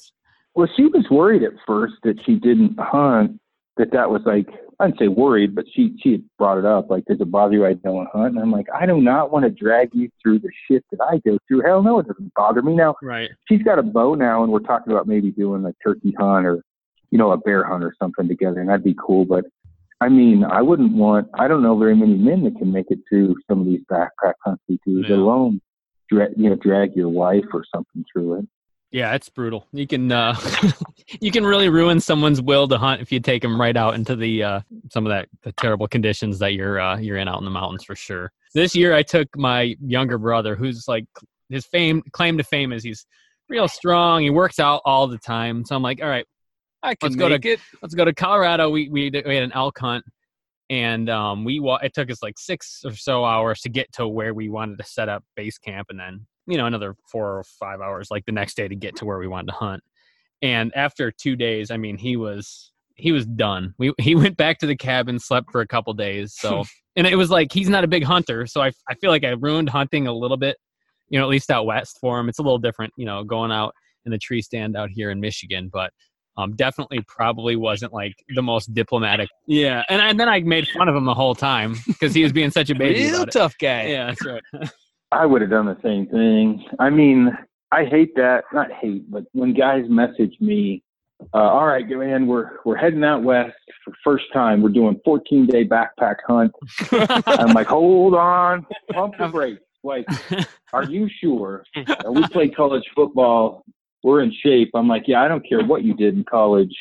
Well, she was worried at first that she didn't hunt, that was like, I didn't say worried, but she had brought it up, like, does it bother you I don't hunt? And I'm like, I do not want to drag you through the shit that I go through. Hell no, it doesn't bother me. Now, Right. she's got a bow now, and we're talking about maybe doing a turkey hunt or, a bear hunt or something together, and that'd be cool. But, I mean, I don't know very many men that can make it to some of these backpack hunts we do, let alone, drag your wife or something through it. Yeah, it's brutal. You can you can really ruin someone's will to hunt if you take them right out into the some of the terrible conditions that you're in out in the mountains for sure. This year I took my younger brother, who's like his claim to fame is he's real strong. He works out all the time. So I'm like, all right, let's go to Colorado. We had an elk hunt, and it took us like 6 or so hours to get to where we wanted to set up base camp, and then another 4 or 5 hours like the next day to get to where we wanted to hunt. And after 2 days, I mean, he was done. He went back to the cabin, slept for a couple days. So, and it was like, he's not a big hunter. So I feel like I ruined hunting a little bit, at least out west for him. It's a little different, going out in the tree stand out here in Michigan, but definitely probably wasn't like the most diplomatic. Yeah. And then I made fun of him the whole time because he was being such a baby. Real tough guy. Yeah, that's right. I would have done the same thing. I mean, I hate that. Not hate, but when guys message me, all right, man, we're heading out west for the first time. We're doing 14-day backpack hunt. I'm like, hold on, pump the brakes. Like, are you sure? We play college football. We're in shape. I'm like, yeah, I don't care what you did in college.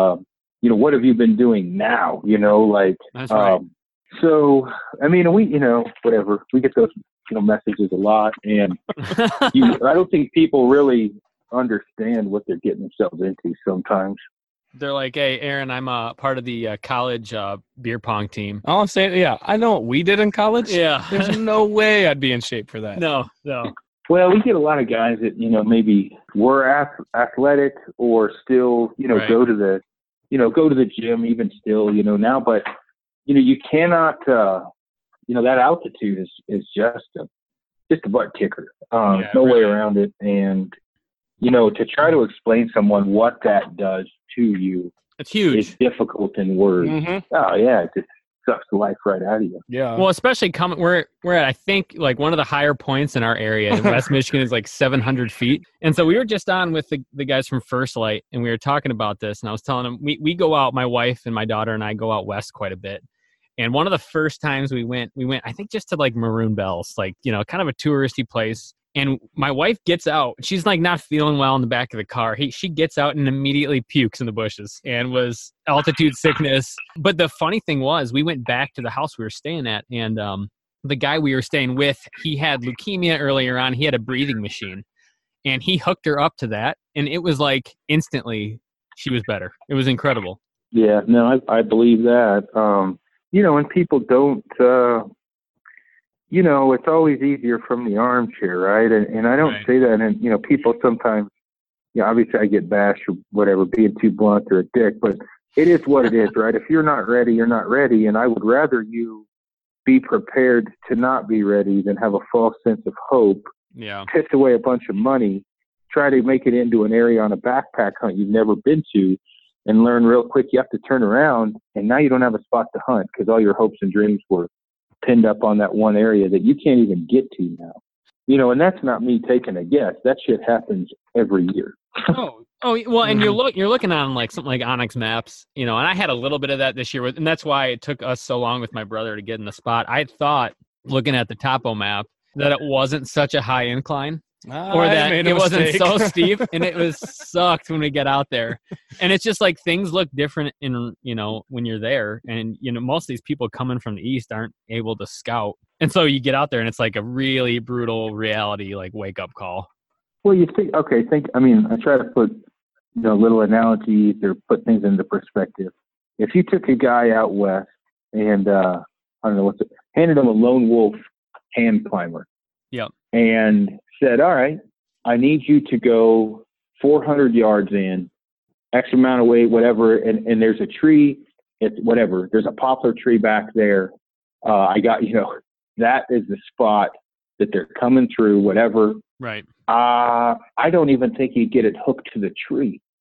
What have you been doing now? That's right. So, I mean, we, whatever. We get those, messages a lot. And I don't think people really understand what they're getting themselves into sometimes. They're like, hey, Aaron, I'm a part of the college beer pong team. All I'm saying, yeah, I know what we did in college. Yeah. There's no way I'd be in shape for that. No. Well, we get a lot of guys that, maybe were athletic or still, Right. go to the gym even still, now, but, you cannot, that altitude is just a butt kicker. No way around it. And, to try to explain someone what that does to you, it's huge. It's difficult in words. Mm-hmm. Oh yeah, it just sucks the life right out of you. Yeah. Well, especially we're at, I think, like one of the higher points in our area in West Michigan is like 700 feet. And so we were just on with the guys from First Light, and we were talking about this, and I was telling them we go out, my wife and my daughter and I go out west quite a bit. And one of the first times we went, I think, just to like Maroon Bells, like, kind of a touristy place. And my wife gets out. She's like not feeling well in the back of the car. She gets out and immediately pukes in the bushes and was altitude sickness. But the funny thing was, we went back to the house we were staying at, and the guy we were staying with, he had leukemia earlier on. He had a breathing machine, and he hooked her up to that. And it was like instantly she was better. It was incredible. Yeah, no, I believe that. And people don't, it's always easier from the armchair, right? And I don't say that, and, people sometimes, obviously I get bashed or whatever, being too blunt or a dick, but it is what it is, right? If you're not ready, you're not ready. And I would rather you be prepared to not be ready than have a false sense of hope, piss away a bunch of money, try to make it into an area on a backpack hunt you've never been to, and learn real quick you have to turn around, and now you don't have a spot to hunt because all your hopes and dreams were pinned up on that one area that you can't even get to now. And that's not me taking a guess. That shit happens every year. Oh, well, and you're looking on like something like Onyx Maps, and I had a little bit of that this year, and that's why it took us so long with my brother to get in the spot. I thought, looking at the Topo map, that it wasn't such a high incline. Or that it wasn't so steep, and it was sucked when we get out there. And it's just like things look different in, when you're there. And, most of these people coming from the east aren't able to scout. And so you get out there and it's like a really brutal reality, like wake up call. Well, I try to put, little analogies or put things into perspective. If you took a guy out west and, handed him a lone wolf hand climber. Yep. And said, all right, I need you to go 400 yards in, X amount of weight, whatever, and there's a tree, it's whatever, there's a poplar tree back there. I got, that is the spot that they're coming through, whatever. Right. I don't even think he'd get it hooked to the tree.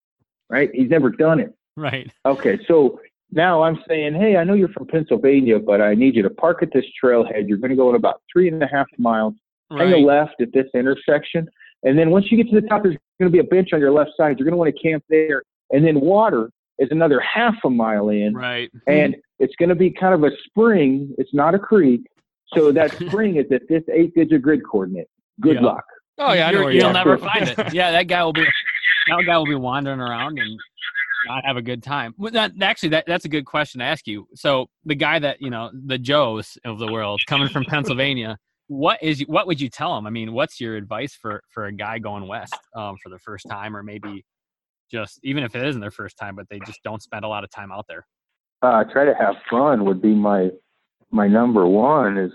right? He's never done it. Right. Okay, so now I'm saying, hey, I know you're from Pennsylvania, but I need you to park at this trailhead. You're going to go in about 3.5 miles. Hang a left at this intersection. And then once you get to the top, there's going to be a bench on your left side. You're going to want to camp there. And then water is another 0.5 mile in. Right. And it's going to be kind of a spring. It's not a creek. So that spring is at this 8-digit grid coordinate. Good luck. Oh yeah, I know where You'll are. never find it. Yeah, that guy will be wandering around and not have a good time. Well, that's a good question to ask you. So the guy that, the Joes of the world coming from Pennsylvania, what would you tell him? I mean, what's your advice for a guy going west for the first time, or maybe just even if it isn't their first time, but they just don't spend a lot of time out there? Try to have fun would be my number one. Is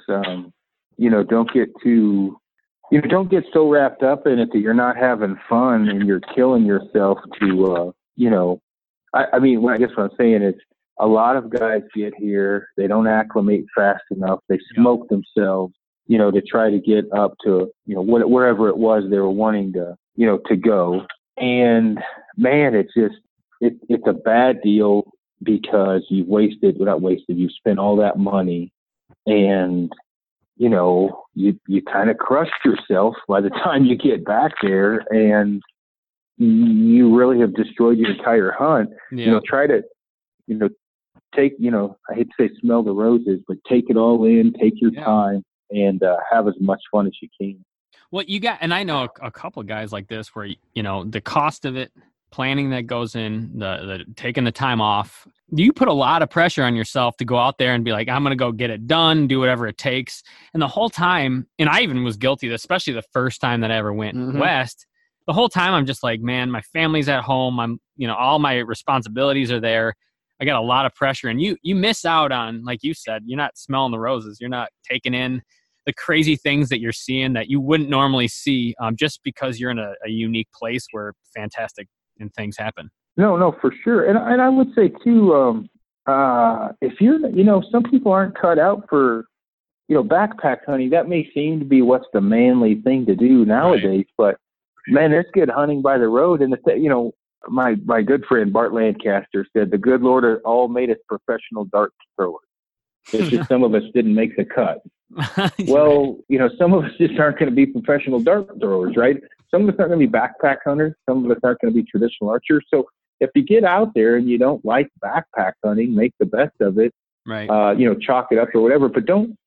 don't get so wrapped up in it that you're not having fun and you're killing yourself to I guess what I'm saying is a lot of guys get here, they don't acclimate fast enough, they smoke themselves, to try to get up to, wherever it was they were wanting to, to go. And man, it's a bad deal because you've spent all that money and, you kind of crushed yourself by the time you get back there, and you really have destroyed your entire hunt. Yeah. Try to, take, I hate to say smell the roses, but take it all in, take your time, and have as much fun as you can. Well, and I know a couple of guys like this where, the cost of it, planning that goes in, the taking the time off, you put a lot of pressure on yourself to go out there and be like, I'm going to go get it done, do whatever it takes. And the whole time, and I even was guilty of this, especially the first time that I ever went west, the whole time I'm just like, man, my family's at home. I'm, all my responsibilities are there. I got a lot of pressure, and you miss out on, like you said, you're not smelling the roses. You're not taking in the crazy things that you're seeing that you wouldn't normally see, just because you're in a unique place where fantastic and things happen. No, for sure. And I would say too, if you're, some people aren't cut out for, backpack hunting. That may seem to be what's the manly thing to do nowadays, but man, there's good hunting by the road. And my good friend Bart Lancaster said the good Lord all made us professional dart throwers. It's just some of us didn't make the cut. Well, some of us just aren't going to be professional dart throwers, right? Some of us aren't going to be backpack hunters. Some of us aren't going to be traditional archers. So if you get out there and you don't like backpack hunting, make the best of it. Right. Chalk it up or whatever, but don't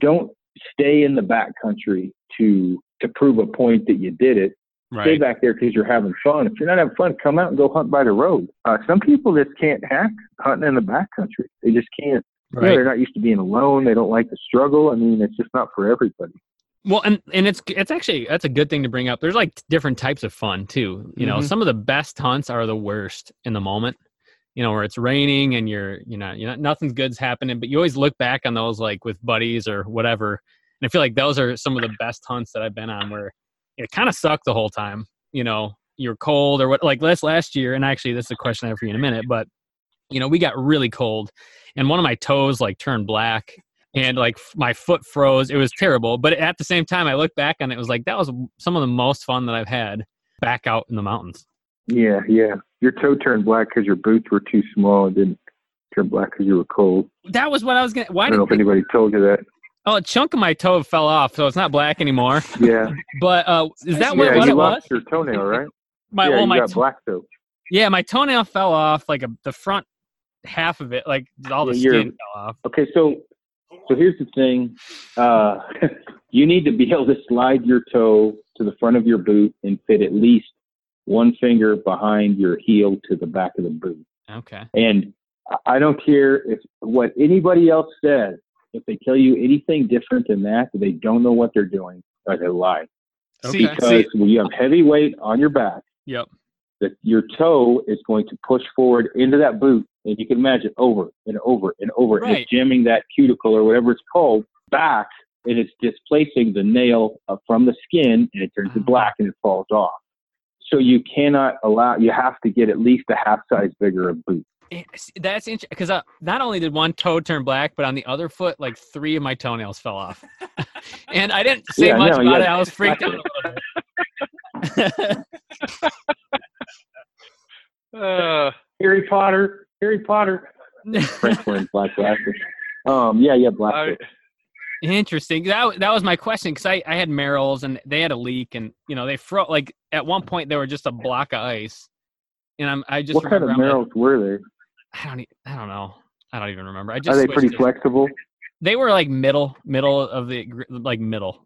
stay in the backcountry to prove a point that you did it. Right. Stay back there because you're having fun. If you're not having fun, come out and go hunt by the road. Some people just can't hack hunting in the backcountry. They just can't. Right. They're not used to being alone. They don't like the struggle. I mean, it's just not for everybody. Well, and it's actually, that's a good thing to bring up. There's like different types of fun too. Some of the best hunts are the worst in the moment, where it's raining and you're nothing's good's happening, but you always look back on those like with buddies or whatever. And I feel like those are some of the best hunts that I've been on where it kind of sucked the whole time. You're cold or what, like last year. And actually this is a question I have for you in a minute, but we got really cold and one of my toes like turned black. And like my foot froze. It was terrible. But at the same time, I look back on it, it was like that was some of the most fun that I've had back out in the mountains. Yeah. Your toe turned black because your boots were too small and didn't turn black because you were cold. That was what I was going to... I don't know if anybody told you that. Oh, a chunk of my toe fell off, so it's not black anymore. Yeah. But is that what you it was? lost your toenail, right? My got black toe. Yeah, my toenail fell off, like the front half of it, like all the skin fell off. Okay, so here's the thing. You need to be able to slide your toe to the front of your boot and fit at least one finger behind your heel to the back of the boot. Okay. And I don't care what anybody else says. If they tell you anything different than that, they don't know what they're doing, or they lie. Okay. Because when you have heavy weight on your back, yep, that your toe is going to push forward into that boot. And you can imagine over and over and over, right, and it's jamming that cuticle or whatever it's called back, and it's displacing the nail from the skin, and it turns to black and it falls off. So you cannot you have to get at least a half size bigger of boot. That's interesting because not only did one toe turn black, but on the other foot, like 3 of my toenails fell off. And I didn't say much about it. I was freaked out a little bit. Harry Potter. Frank's wearing black glasses. Black. Interesting. That was my question, because I had Merrills and they had a leak, and they froze. Like at one point they were just a block of ice, and I just what kind of Merrills were they? I don't know. I don't even remember. Are they pretty flexible? They were like middle of the middle.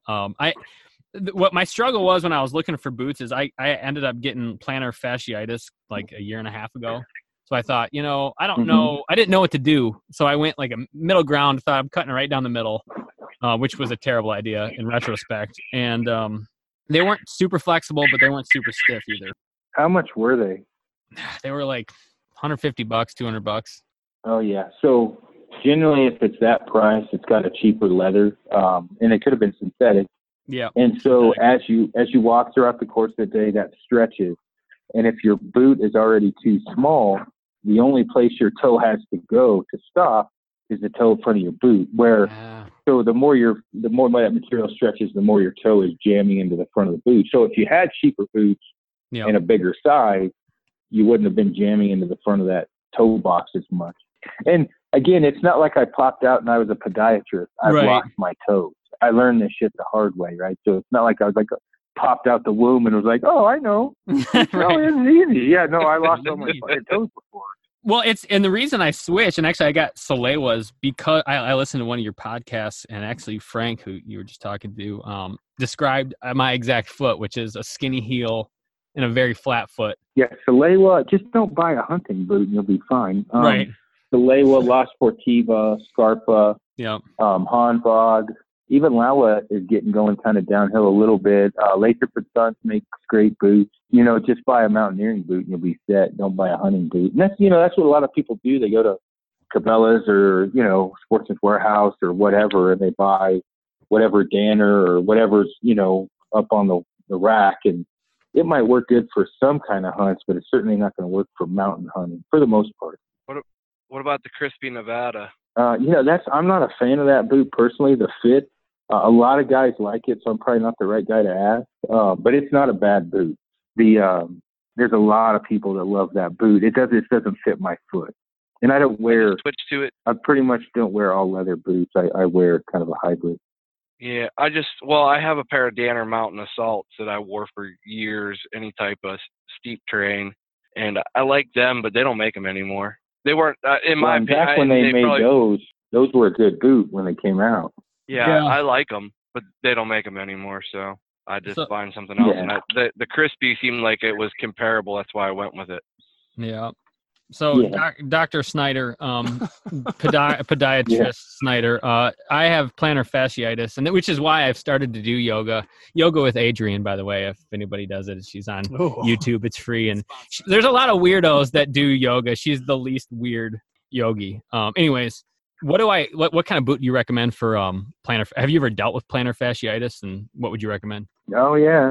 What my struggle was when I was looking for boots is I ended up getting plantar fasciitis like a year and a half ago. So I thought, I don't know. I didn't know what to do. So I went like a middle ground. Thought I'm cutting it right down the middle, which was a terrible idea in retrospect. And they weren't super flexible, but they weren't super stiff either. How much were they? They were like $150, $200. Oh yeah. So generally, if it's that price, it's got a cheaper leather, and it could have been synthetic. Yeah. And so as you walk throughout the course of the day, that stretches. And if your boot is already too small, the only place your toe has to go to stop is the toe in front of your boot. So the more that material stretches, the more your toe is jamming into the front of the boot. So if you had cheaper boots and a bigger size, you wouldn't have been jamming into the front of that toe box as much. And again, it's not like I popped out and I was a podiatrist. I lost my toes. I learned this shit the hard way, right? So it's not like I was like popped out the womb and was like, oh, I know. Right. Oh, it's easy. Yeah, no, I lost all my fucking toes before. Well, and the reason I switched, and actually I got Soleil, was because I listened to one of your podcasts, and actually Frank, who you were just talking to, described my exact foot, which is a skinny heel and a very flat foot. Yeah, Soleil, just don't buy a hunting boot and you'll be fine. Right. Soleil, La Sportiva, Scarpa, Hanbog, even Laowa is getting going kind of downhill a little bit. Lathrop & Sons makes great boots. Just buy a mountaineering boot and you'll be set. Don't buy a hunting boot. And that's what a lot of people do. They go to Cabela's or, Sportsman's Warehouse or whatever, and they buy whatever Danner or whatever's, up on the rack. And it might work good for some kind of hunts, but it's certainly not going to work for mountain hunting for the most part. What about the Crispy Nevada? I'm not a fan of that boot personally, the fit. A lot of guys like it, so I'm probably not the right guy to ask. But it's not a bad boot. There's a lot of people that love that boot. It doesn't fit my foot, and I don't wear. Switch to it. I pretty much don't wear all leather boots. I wear kind of a hybrid. Yeah, I have a pair of Danner Mountain Assaults that I wore for years, any type of steep terrain, and I like them, but they don't make them anymore. They weren't, in my opinion. Back when they made those were a good boot when they came out. Yeah, I like them, but they don't make them anymore, so I just find something else. Yeah. And the Crispy seemed like it was comparable. That's why I went with it. Yeah. So Dr. Snyder, podiatrist Snyder, I have plantar fasciitis, and which is why I've started to do yoga with Adrienne, by the way. If anybody does it, she's on YouTube. It's free, and there's a lot of weirdos that do yoga. She's the least weird yogi. Anyways, what kind of boot do you recommend for plantar? Have you ever dealt with plantar fasciitis, and what would you recommend? Oh yeah.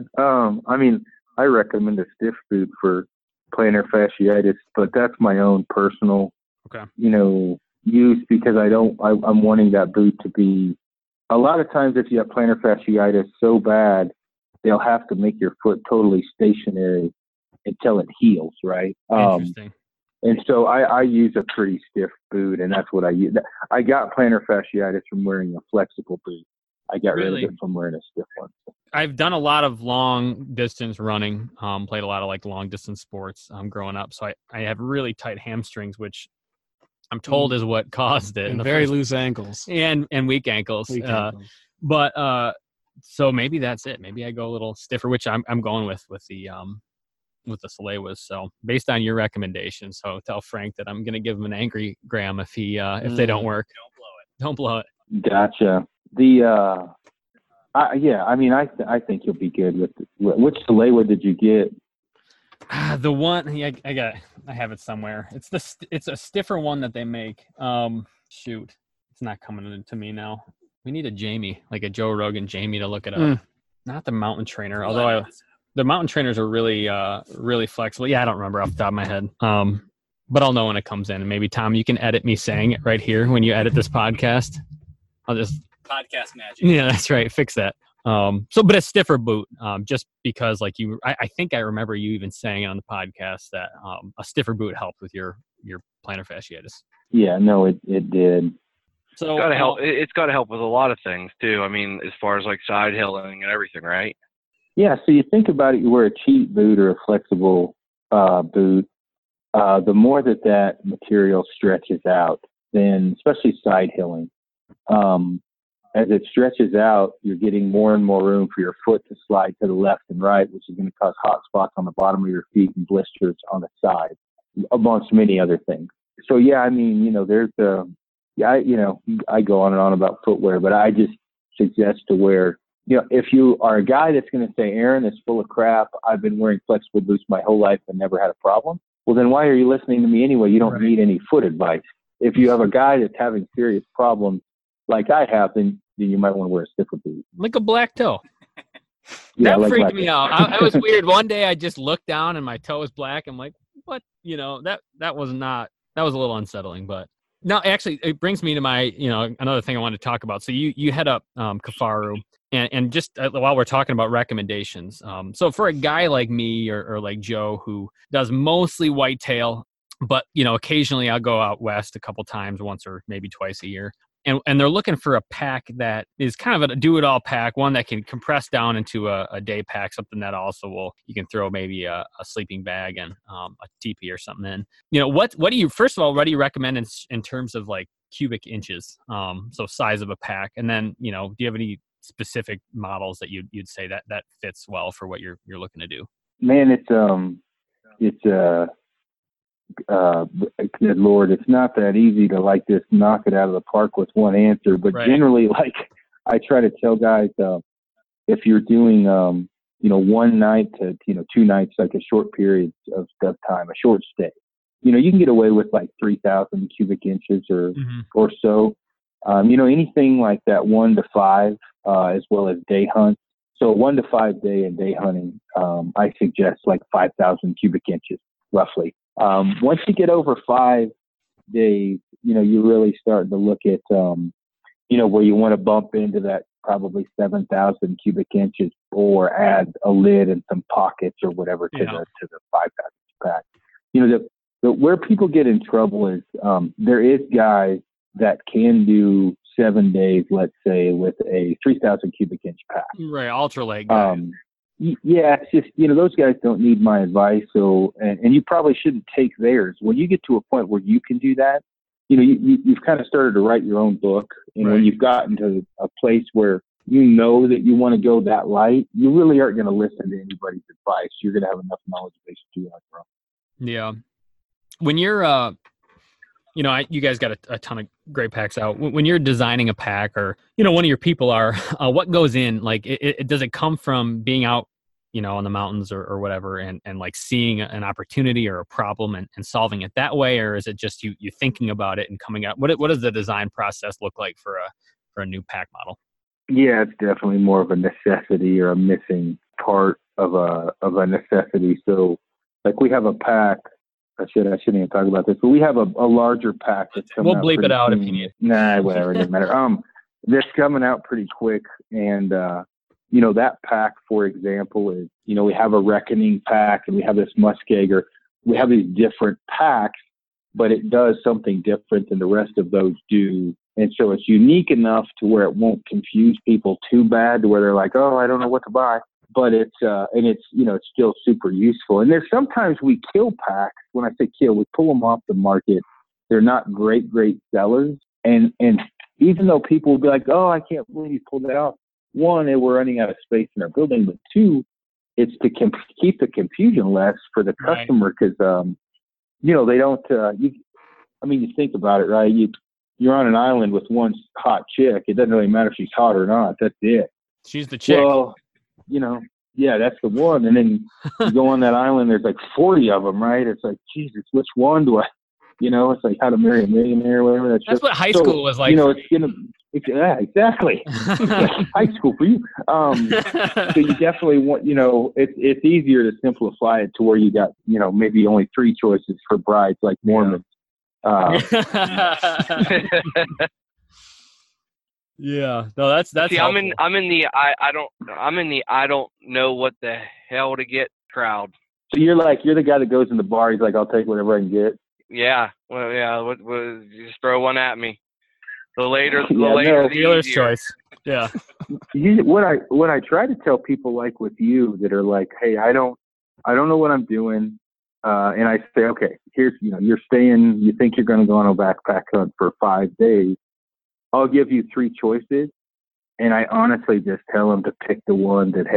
I recommend a stiff boot for plantar fasciitis, but that's my own personal, use, because I'm wanting that boot to be. A lot of times, if you have plantar fasciitis so bad, they'll have to make your foot totally stationary until it heals, right? Interesting. And so I use a pretty stiff boot, and that's what I use. I got plantar fasciitis from wearing a flexible boot. I got rid of it from wearing a stiff one. I've done a lot of long distance running, played a lot of long distance sports growing up. So I have really tight hamstrings, which I'm told is what caused it. And very loose ankles. And weak ankles. But so maybe that's it. Maybe I go a little stiffer, which I'm going with the Soleil. So based on your recommendation, so tell Frank that I'm going to give him an angry gram if they don't work. Don't blow it. Gotcha. I think you'll be good with which Soleil did you get? The one I have it somewhere. It's a stiffer one that they make. Shoot, it's not coming to me now. We need a Jamie, like a Joe Rogan Jamie, to look it up. Not the Mountain Trainer, although the Mountain Trainers are really really flexible. Yeah, I don't remember off the top of my head. But I'll know when it comes in, and maybe Tom, you can edit me saying it right here when you edit this podcast. I'll just. Podcast magic. Yeah, that's right. Fix that. But a stiffer boot, just because like I think I remember you even saying on the podcast that a stiffer boot helped with your plantar fasciitis. Yeah, no, it did. So It's got to help. It's got to help with a lot of things too. I mean, as far as like side hilling and everything, right? Yeah, so you think about it, you wear a cheap boot or a flexible boot, the more that material stretches out, then especially side hilling, as it stretches out, you're getting more and more room for your foot to slide to the left and right, which is going to cause hot spots on the bottom of your feet and blisters on the side, amongst many other things. So, yeah, I mean, I go on and on about footwear, but I just suggest to wear, if you are a guy that's going to say, Aaron, it's full of crap, I've been wearing flexible boots my whole life and never had a problem. Well, then why are you listening to me anyway? You don't need any foot advice. If you have a guy that's having serious problems like I have, then you might want to wear a stiffer boot. Like a black toe. Yeah, that freaked me out. I was weird. One day I just looked down and my toe was black. I'm like, what? That was a little unsettling, but no, actually it brings me to my, another thing I wanted to talk about. So you head up Kifaru and just while we're talking about recommendations. So for a guy like me or like Joe, who does mostly whitetail, but occasionally I'll go out west a couple times, once or maybe twice a year. And they're looking for a pack that is kind of a do-it-all pack, one that can compress down into a day pack, something that also you can throw maybe a sleeping bag and a teepee or something in. What do you recommend in terms of like cubic inches, so size of a pack? And then, do you have any specific models that you'd say that fits well for what you're looking to do? Man, good Lord, it's not that easy to like just knock it out of the park with one answer. But generally, like I try to tell guys, if you're doing, one night to 2 nights, like a short period of time, a short stay, you can get away with like 3,000 cubic inches or so. Anything like that 1 to 5, as well as day hunts. So 1 to 5 day and day hunting, I suggest like 5,000 cubic inches roughly. Once you get over 5 days, you really start to look at, where you want to bump into that probably 7,000 cubic inches or add a lid and some pockets or whatever to the 5,000 pack. Where people get in trouble is, there is guys that can do 7 days, let's say, with a 3,000 cubic inch pack. Right. Ultralight guy. Yeah, it's just, those guys don't need my advice. So, and you probably shouldn't take theirs. When you get to a point where you can do that, you've kind of started to write your own book. And when you've gotten to a place where that you want to go that light, you really aren't going to listen to anybody's advice. You're going to have enough knowledge base to do it on your own. Yeah. When you're, you guys got a ton of great packs out. When you're designing a pack or, one of your people are, what goes in, like, does it come from being out, on the mountains or whatever, and like seeing an opportunity or a problem and solving it that way? Or is it just you thinking about it and coming up? What does the design process look like for a new pack model? Yeah, it's definitely more of a necessity or a missing part of a necessity. So like we have a pack, I shouldn't even talk about this, but we have a larger pack that's coming out. We'll bleep it out soon. if you need. Nah, whatever, it doesn't matter. That's coming out pretty quick. And, that pack, for example, is, we have a Reckoning pack and we have this Muskegger. We have these different packs, but it does something different than the rest of those do. And so it's unique enough to where it won't confuse people too bad to where they're like, oh, I don't know what to buy. But it's it's still super useful. And there's sometimes we kill packs. When I say kill, we pull them off the market. They're not great sellers. And even though people will be like, oh, I can't believe you pulled that off. One, they were running out of space in our building. But two, it's to keep the confusion less for the customer because, they don't. You think about it, right? You're on an island with one hot chick. It doesn't really matter if she's hot or not. That's it. She's the chick. Well, that's the one. And then you go on that island, there's like 40 of them, right? It's like, Jesus, which one do I, it's like How to Marry a Millionaire or whatever. That's what high school was like. Yeah, exactly. High school for you. So you definitely want, it's easier to simplify it to where you got, maybe only 3 choices for brides like Mormons. Yeah. No, that's See, helpful. I'm in the I don't know what the hell to get crowd. So you're the guy that goes in the bar. He's like, I'll take whatever I can get. Yeah. Well, yeah. What just throw one at me. The later, no. the Dealer's easier. choice. Yeah. What I try to tell people, like with you, that are like, hey, I don't know what I'm doing, and I say, okay, here's, you're staying. You think you're going to go on a backpack hunt for 5 days? I'll give you 3 choices, and I honestly just tell them to pick the one that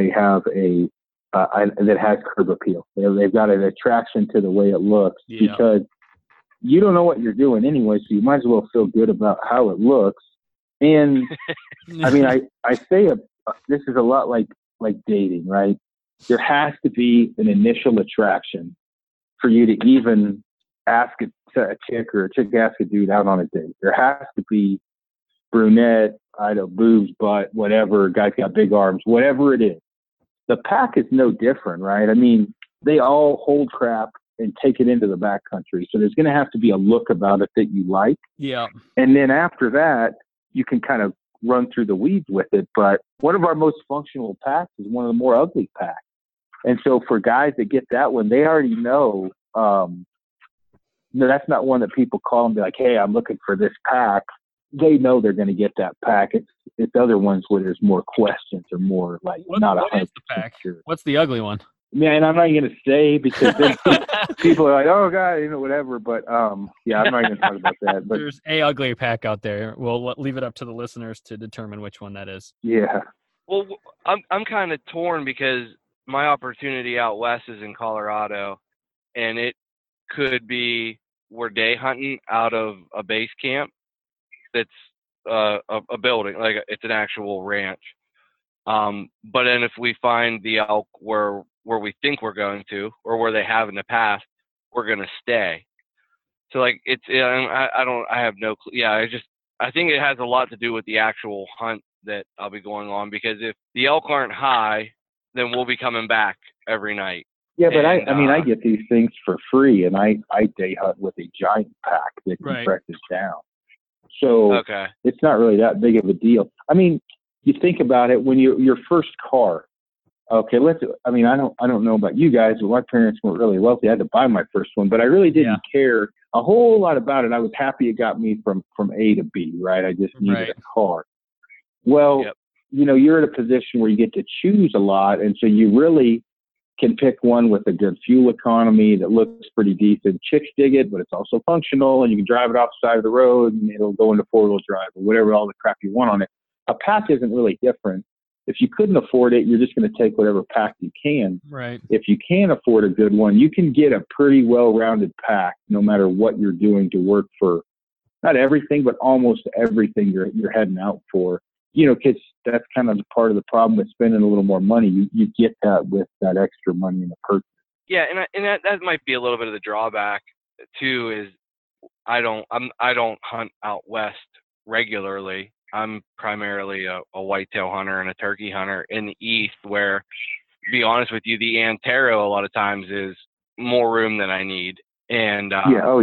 that has curb appeal. They've got an attraction to the way it looks, because you don't know what you're doing anyway, so you might as well feel good about how it looks. And I mean, I say this is a lot like dating, right? There has to be an initial attraction for you to even ask a chick, or a chick ask a dude out on a date. There has to be brunette, boobs, butt, whatever, guy's got big arms, whatever it is. The pack is no different, right? I mean, they all hold crap and take it into the backcountry. So there's going to have to be a look about it that you like. Yeah. And then after that, you can kind of run through the weeds with it. But one of our most functional packs is one of the more ugly packs. And so for guys that get that one, they already know, that's not one that people call and be like, hey, I'm looking for this pack. They know they're going to get that pack. It's other ones where there's more questions, or more like What is the pack? sure. What's the ugly one? Man, I'm not going to say, because then people are like, oh God, whatever. But yeah, I'm not going to talk about that. But there's a ugly pack out there. We'll leave it up to the listeners to determine which one that is. Yeah. Well, I'm kind of torn, because my opportunity out west is in Colorado, and it could be we're day hunting out of a base camp that's a building, like it's an actual ranch. But then if we find the elk where we think we're going to, or where they have in the past, we're going to stay. So like I have no clue. Yeah, I think it has a lot to do with the actual hunt that I'll be going on, because if the elk aren't high, then we'll be coming back every night. Yeah, but I get these things for free, and I day hunt with a giant pack that compresses down. So It's not really that big of a deal. I mean, you think about it, when your first car. Okay, I don't know about you guys, but my parents weren't really wealthy. I had to buy my first one, but I really didn't care a whole lot about it. I was happy it got me from A to B, right? I just needed a car. Well, you're in a position where you get to choose a lot, and so you really can pick one with a good fuel economy that looks pretty decent. Chicks dig it, but it's also functional, and you can drive it off the side of the road, and it'll go into 4-wheel drive or whatever, all the crap you want on it. A pack isn't really different. If you couldn't afford it, you're just going to take whatever pack you can. Right. If you can afford a good one, you can get a pretty well-rounded pack, no matter what you're doing, to work for not everything, but almost everything you're heading out for. Because that's kind of part of the problem with spending a little more money. You get that with that extra money in the purchase. Yeah, and that might be a little bit of the drawback too. Is I don't hunt out west regularly. I'm primarily a whitetail hunter and a turkey hunter in the east, where, to be honest with you, the Antero a lot of times is more room than I need. And so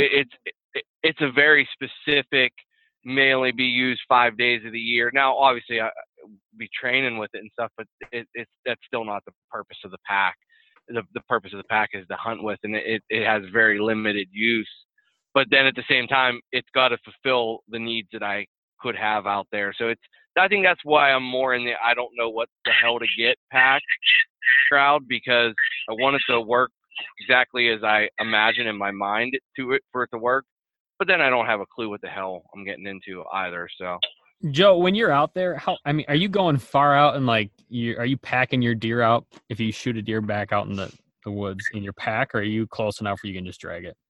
it's a very specific, may only be used 5 days of the year. Now, obviously, I be training with it and stuff, but that's still not the purpose of the pack. The purpose of the pack is to hunt with, and it has very limited use. But then at the same time, it's got to fulfill the needs that I could have out there. So I think that's why I'm more in the I don't know what the hell to get pack crowd, because I want it to work exactly as I imagine in my mind for it to work. But then I don't have a clue what the hell I'm getting into either. So, Joe, when you're out there, are you going far out, and are you packing your deer out if you shoot a deer back out in the woods in your pack, or are you close enough where you can just drag it?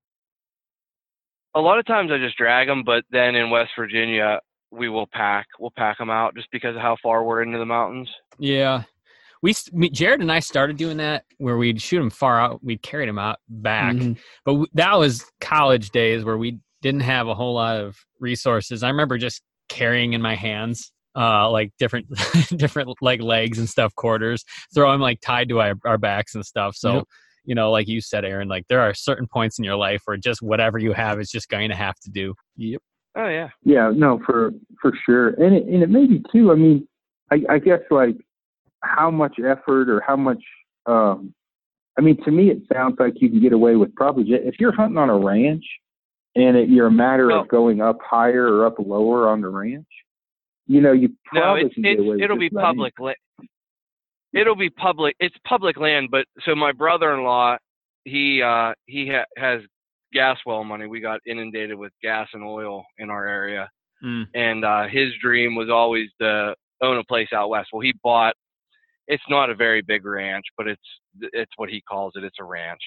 A lot of times I just drag them, but then in West Virginia, we'll pack them out just because of how far we're into the mountains. Yeah. Jared and I started doing that, where we'd shoot them far out. We'd carry them out back. Mm-hmm. But that was college days where we didn't have a whole lot of resources. I remember just carrying in my hands, like different like legs and stuff, quarters, throw them like tied to our backs and stuff. So, like you said, Aaron, like there are certain points in your life where just whatever you have is just going to have to do. Yep. Oh yeah. Yeah, no, for sure. And it may be too, I mean, I guess like how much effort or how much, I mean, to me, it sounds like you can get away with probably, if you're hunting on a ranch and you're a matter of going up higher or up lower on the ranch, you know, you probably can get away with it'll be public. It'll be public. It's public land, but so my brother-in-law, he has gas well money. We got inundated with gas and oil in our area. And his dream was always to own a place out west. Well, he bought, it's not a very big ranch, but it's what he calls it. It's a ranch,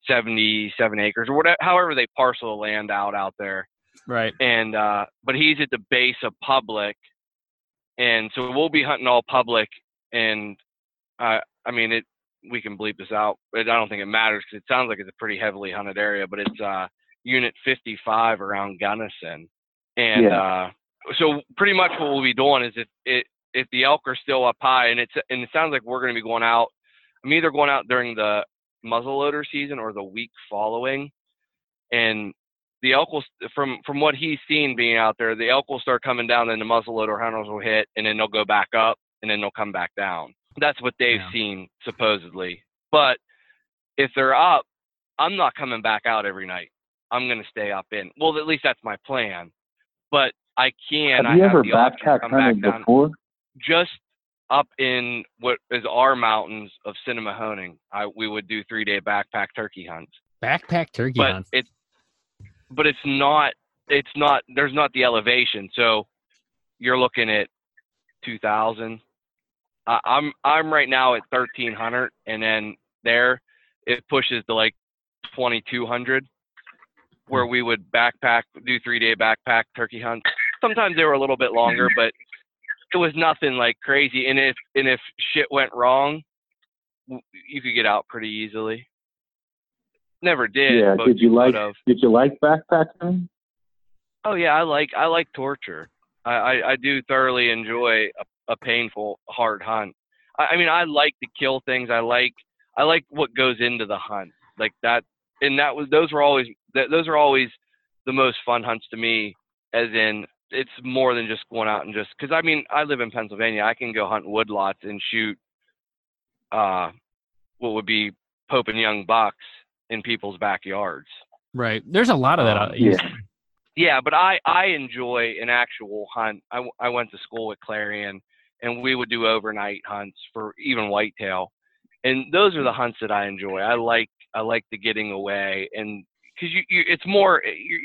77 acres or whatever, however they parcel the land out there. Right. And, but he's at the base of public. And so we'll be hunting all public. And, I mean, we can bleep this out, but I don't think it matters because it sounds like it's a pretty heavily hunted area, but it's, Unit 55 around Gunnison. And, so pretty much what we'll be doing is if the elk are still up high and it sounds like we're going to be going out, I'm either going out during the muzzleloader season or the week following. And the elk will, from what he's seen being out there, the elk will start coming down and the muzzleloader hunters will hit and then they'll go back up and then they'll come back down. That's what they've seen supposedly. But if they're up, I'm not coming back out every night. I'm going to stay up in. Well, at least that's my plan. But I can. Have you ever the option to backpack come back hunted down. before? Just up in what is our mountains of Cinemahoning, we would do 3-day backpack turkey hunts. Backpack turkey hunts. But it's not. There's not the elevation. So you're looking at 2,000. I'm right now at 1,300, and then there it pushes to like 2,200, where we would do 3-day backpack turkey hunts. Sometimes they were a little bit longer, but it was nothing like crazy. And if shit went wrong, you could get out pretty easily. Never did. Yeah. But Did you like backpack hunting? Oh yeah, I like torture. I do thoroughly enjoy a painful, hard hunt. I mean, I like to kill things. I like what goes into the hunt, like that. And those are always the most fun hunts to me. As in, it's more than just going out and just because I mean, I live in Pennsylvania. I can go hunt woodlots and shoot what would be Pope and Young bucks in people's backyards. Right. There's a lot of that out east. Yeah, but I enjoy an actual hunt. I went to school at Clarion, and we would do overnight hunts for even whitetail, and those are the hunts that I enjoy. I like the getting away, and because it's more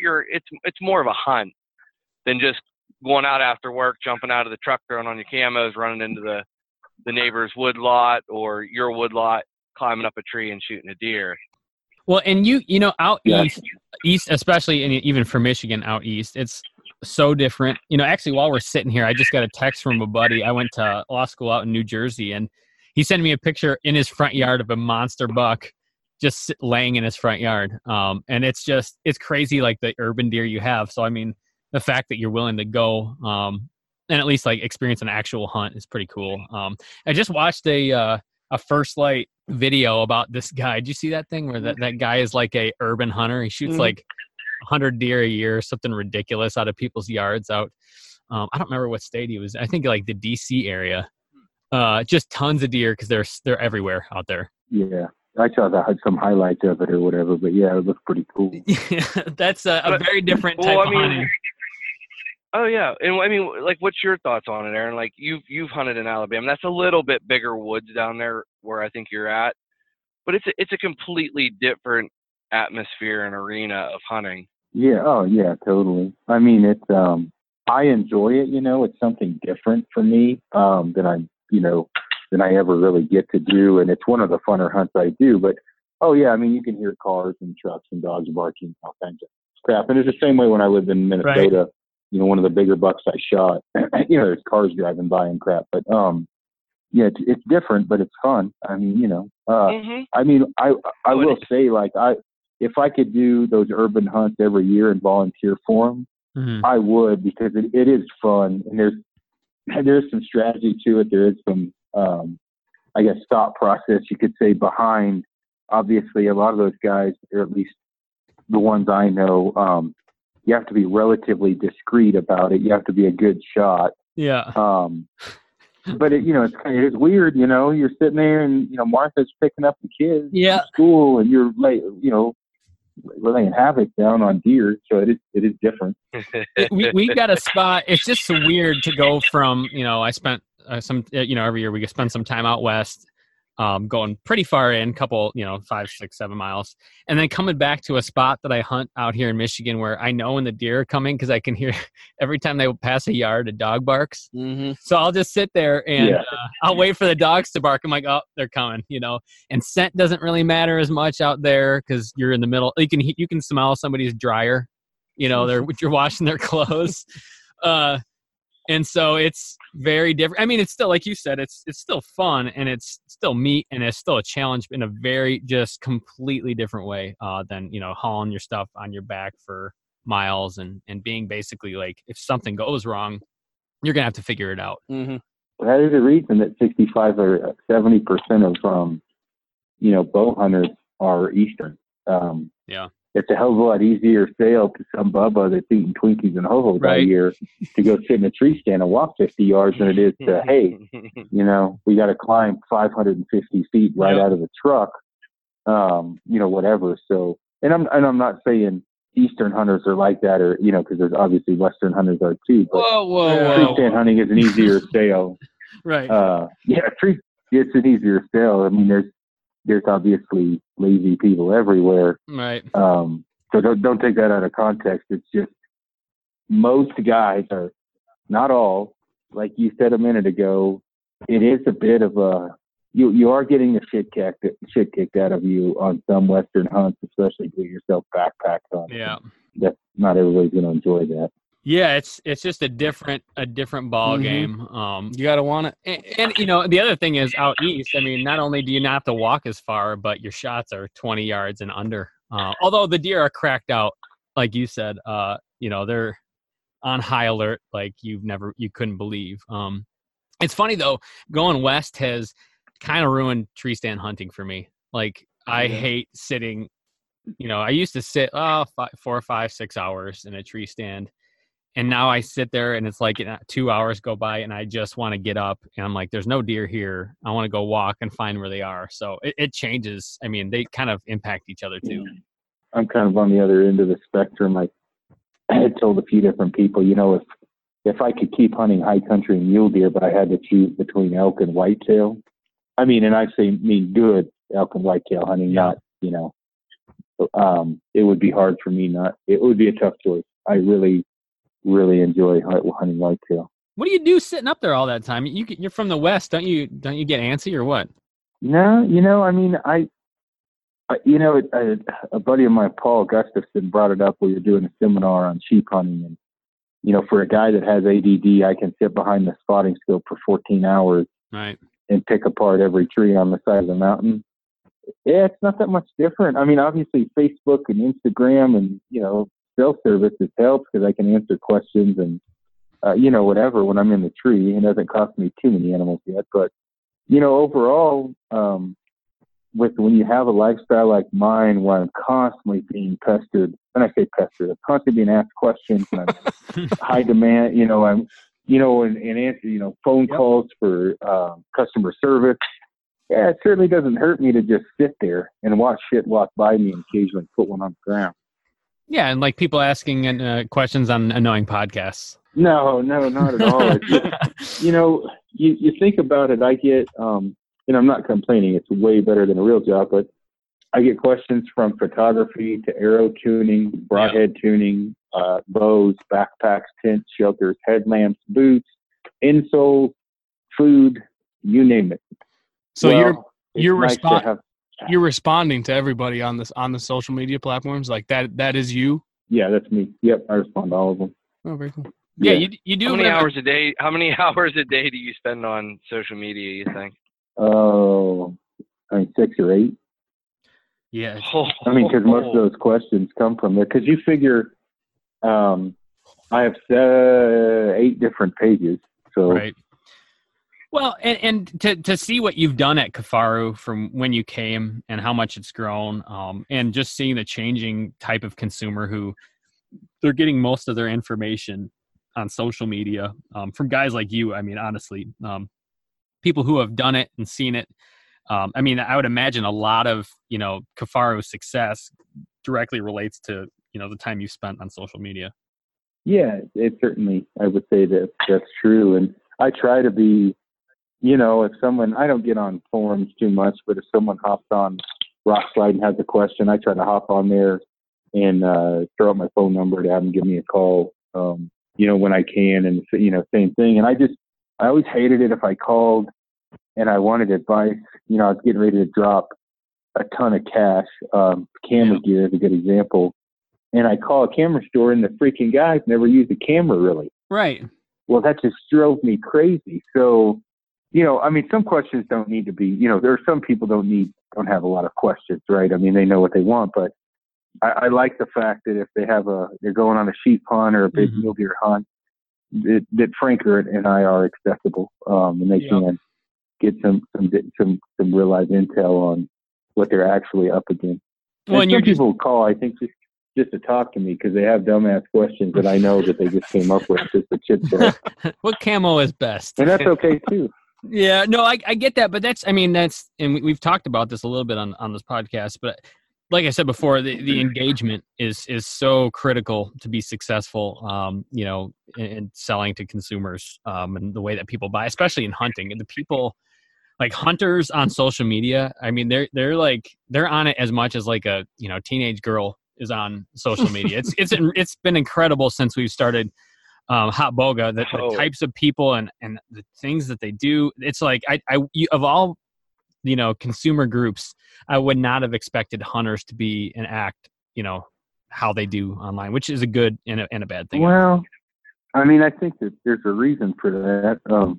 of a hunt than just going out after work, jumping out of the truck, throwing on your camos, running into the neighbor's woodlot or your woodlot, climbing up a tree and shooting a deer. Well, and you know, out east, especially, and even for Michigan out east, it's so different. You know, actually, while we're sitting here, I just got a text from a buddy. I went to law school out in New Jersey, and he sent me a picture in his front yard of a monster buck just laying in his front yard. And it's crazy, like the urban deer you have. So, I mean, the fact that you're willing to go and at least like experience an actual hunt is pretty cool. I just watched a First Light video about this guy. Did you see that thing where that guy is like a urban hunter? He shoots like 100 deer a year, something ridiculous out of people's yards out. I don't remember what state he was. I think like the DC area. Just tons of deer because they're everywhere out there. Yeah. I saw some highlights of it or whatever, but yeah, it looks pretty cool. That's a very different type of hunting. Oh yeah, and I mean, like, what's your thoughts on it, Aaron? Like, you've hunted in Alabama. That's a little bit bigger woods down there where I think you're at, but it's a completely different atmosphere and arena of hunting. Yeah. Oh yeah, totally. I mean, it's I enjoy it. You know, it's something different for me than I ever really get to do, and it's one of the funner hunts I do. But oh yeah, I mean, you can hear cars and trucks and dogs barking, all kinds of crap. And it's the same way when I lived in Minnesota. Right. You know, one of the bigger bucks I shot, you know, there's cars driving by and crap, but, yeah, it's different, but it's fun. I mean, you know, I mean, I will say, like, if I could do those urban hunts every year and volunteer for them, I would, because it is fun, and there's some strategy to it. There is some, I guess, thought process, you could say, behind. Obviously, a lot of those guys, or at least the ones I know, you have to be relatively discreet about it. You have to be a good shot. Yeah. But it is weird, you're sitting there and, Martha's picking up the kids from school and you're late, laying havoc down on deer. So it is different. We got a spot. It's just so weird to go from, I spent every year we spend some time out west, going pretty far in, couple, 5, 6, 7 miles, and then coming back to a spot that I hunt out here in Michigan where I know when the deer are coming because I can hear every time they pass a yard, a dog barks. Mm-hmm. So I'll just sit there and I'll wait for the dogs to bark. I'm like, oh, they're coming, and scent doesn't really matter as much out there because you're in the middle. You can smell somebody's dryer, you're washing their clothes. And so it's very different. I mean, it's still, like you said, it's still fun and it's still meat and it's still a challenge in a very just completely different way than, hauling your stuff on your back for miles and being basically like, if something goes wrong, you're going to have to figure it out. Mm-hmm. That is a reason that 65 or 70% of, bow hunters are Eastern. Yeah. It's a hell of a lot easier sale to some Bubba that's eating Twinkies and Ho-Hos all year to go sit in a tree stand and walk 50 yards than it is to, hey, we got to climb 550 feet right out of the truck, whatever. So, and I'm not saying Eastern hunters are like that or, because there's obviously Western hunters are too, but tree stand hunting is an easier sale. Right. It's an easier sale. I mean, there's obviously lazy people everywhere. Right. So don't take that out of context. It's just most guys are, not all, like you said a minute ago, it is a bit of a, you are getting the shit kicked out of you on some Western hunts, especially get yourself backpacked on. Yeah. That's not everybody's going to enjoy that. Yeah, it's just a different ball game. You gotta want it. And the other thing is out east. I mean, not only do you not have to walk as far, but your shots are 20 yards and under. Although the deer are cracked out, like you said, they're on high alert, like you couldn't believe. It's funny though, going west has kind of ruined tree stand hunting for me. Like I hate sitting. I used to sit 4 or 5, 6 hours in a tree stand. And now I sit there and it's like 2 hours go by and I just want to get up and I'm like, there's no deer here. I want to go walk and find where they are. So it changes. I mean, they kind of impact each other too. I'm kind of on the other end of the spectrum. I had told a few different people, if I could keep hunting high country and mule deer, but I had to choose between elk and whitetail. I mean, and I mean good elk and whitetail hunting, not, it would be hard for me it would be a tough choice. I really enjoy hunting whitetail. What do you do sitting up there all that time? You're from the West, don't you get antsy or what? No, I mean, a buddy of mine, Paul Gustafson, brought it up. We were doing a seminar on sheep hunting, and for a guy that has ADD, I can sit behind the spotting scope for 14 hours, right, and pick apart every tree on the side of the mountain. Yeah, it's not that much different. I mean, obviously, Facebook and Instagram and cell services helps because I can answer questions and, whatever when I'm in the tree. It doesn't cost me too many animals yet. But, overall, when you have a lifestyle like mine where I'm constantly being pestered, when I say pestered, I'm constantly being asked questions and I'm high demand, I'm, and answer, phone calls for customer service. Yeah, it certainly doesn't hurt me to just sit there and watch shit walk by me and occasionally put one on the ground. Yeah, and like people asking questions on annoying podcasts. No, not at all. You think about it. I get, and I'm not complaining. It's way better than a real job, but I get questions from photography to arrow tuning, broadhead tuning, bows, backpacks, tents, shelters, headlamps, boots, insoles, food, you name it. So you're responding to everybody on the social media platforms like that. That is you. Yeah, that's me. Yep, I respond to all of them. Oh, very cool. Yeah, you do. How many hours a day? How many hours a day do you spend on social media? You think? Oh, 6 or 8. Yeah. I mean, because most of those questions come from there. Because you figure, I have 8 different pages. So. Right. Well, and to see what you've done at Kifaru from when you came and how much it's grown, and just seeing the changing type of consumer who, they're getting most of their information on social media from guys like you. I mean, honestly, people who have done it and seen it. I mean, I would imagine a lot of, Kifaru's success directly relates to, the time you spent on social media. Yeah, it certainly, I would say that that's true. And I try to be, if someone, I don't get on forums too much, but if someone hops on Rock Slide and has a question, I try to hop on there and throw out my phone number to have them give me a call, when I can. And, same thing. And I always hated it if I called and I wanted advice. I was getting ready to drop a ton of cash. Camera gear is a good example. And I call a camera store and the freaking guys never used a camera really. Right. Well, that just drove me crazy. So, some questions don't need to be, there are some people don't have a lot of questions, right? I mean, they know what they want, but I like the fact that if they're going on a sheep hunt or a big mule deer hunt, that Franker and I are accessible, and they can get some real life intel on what they're actually up against. Well, and some people call, I think, just to talk to me because they have dumbass questions that I know that they just came up with just to chit chat. What camo is best? And that's okay too. Yeah, no, I get that, but and we've talked about this a little bit on this podcast, but like I said before, the engagement is so critical to be successful, in selling to consumers, and the way that people buy, especially in hunting. And the people, like hunters on social media, I mean, they're on it as much as like a teenage girl is on social media. It's been incredible since we've started Hot Boga, the types of people and the things that they do. It's like of all consumer groups, I would not have expected hunters to be and act how they do online, which is a good and a bad thing. Well, I mean, I think that there's a reason for that.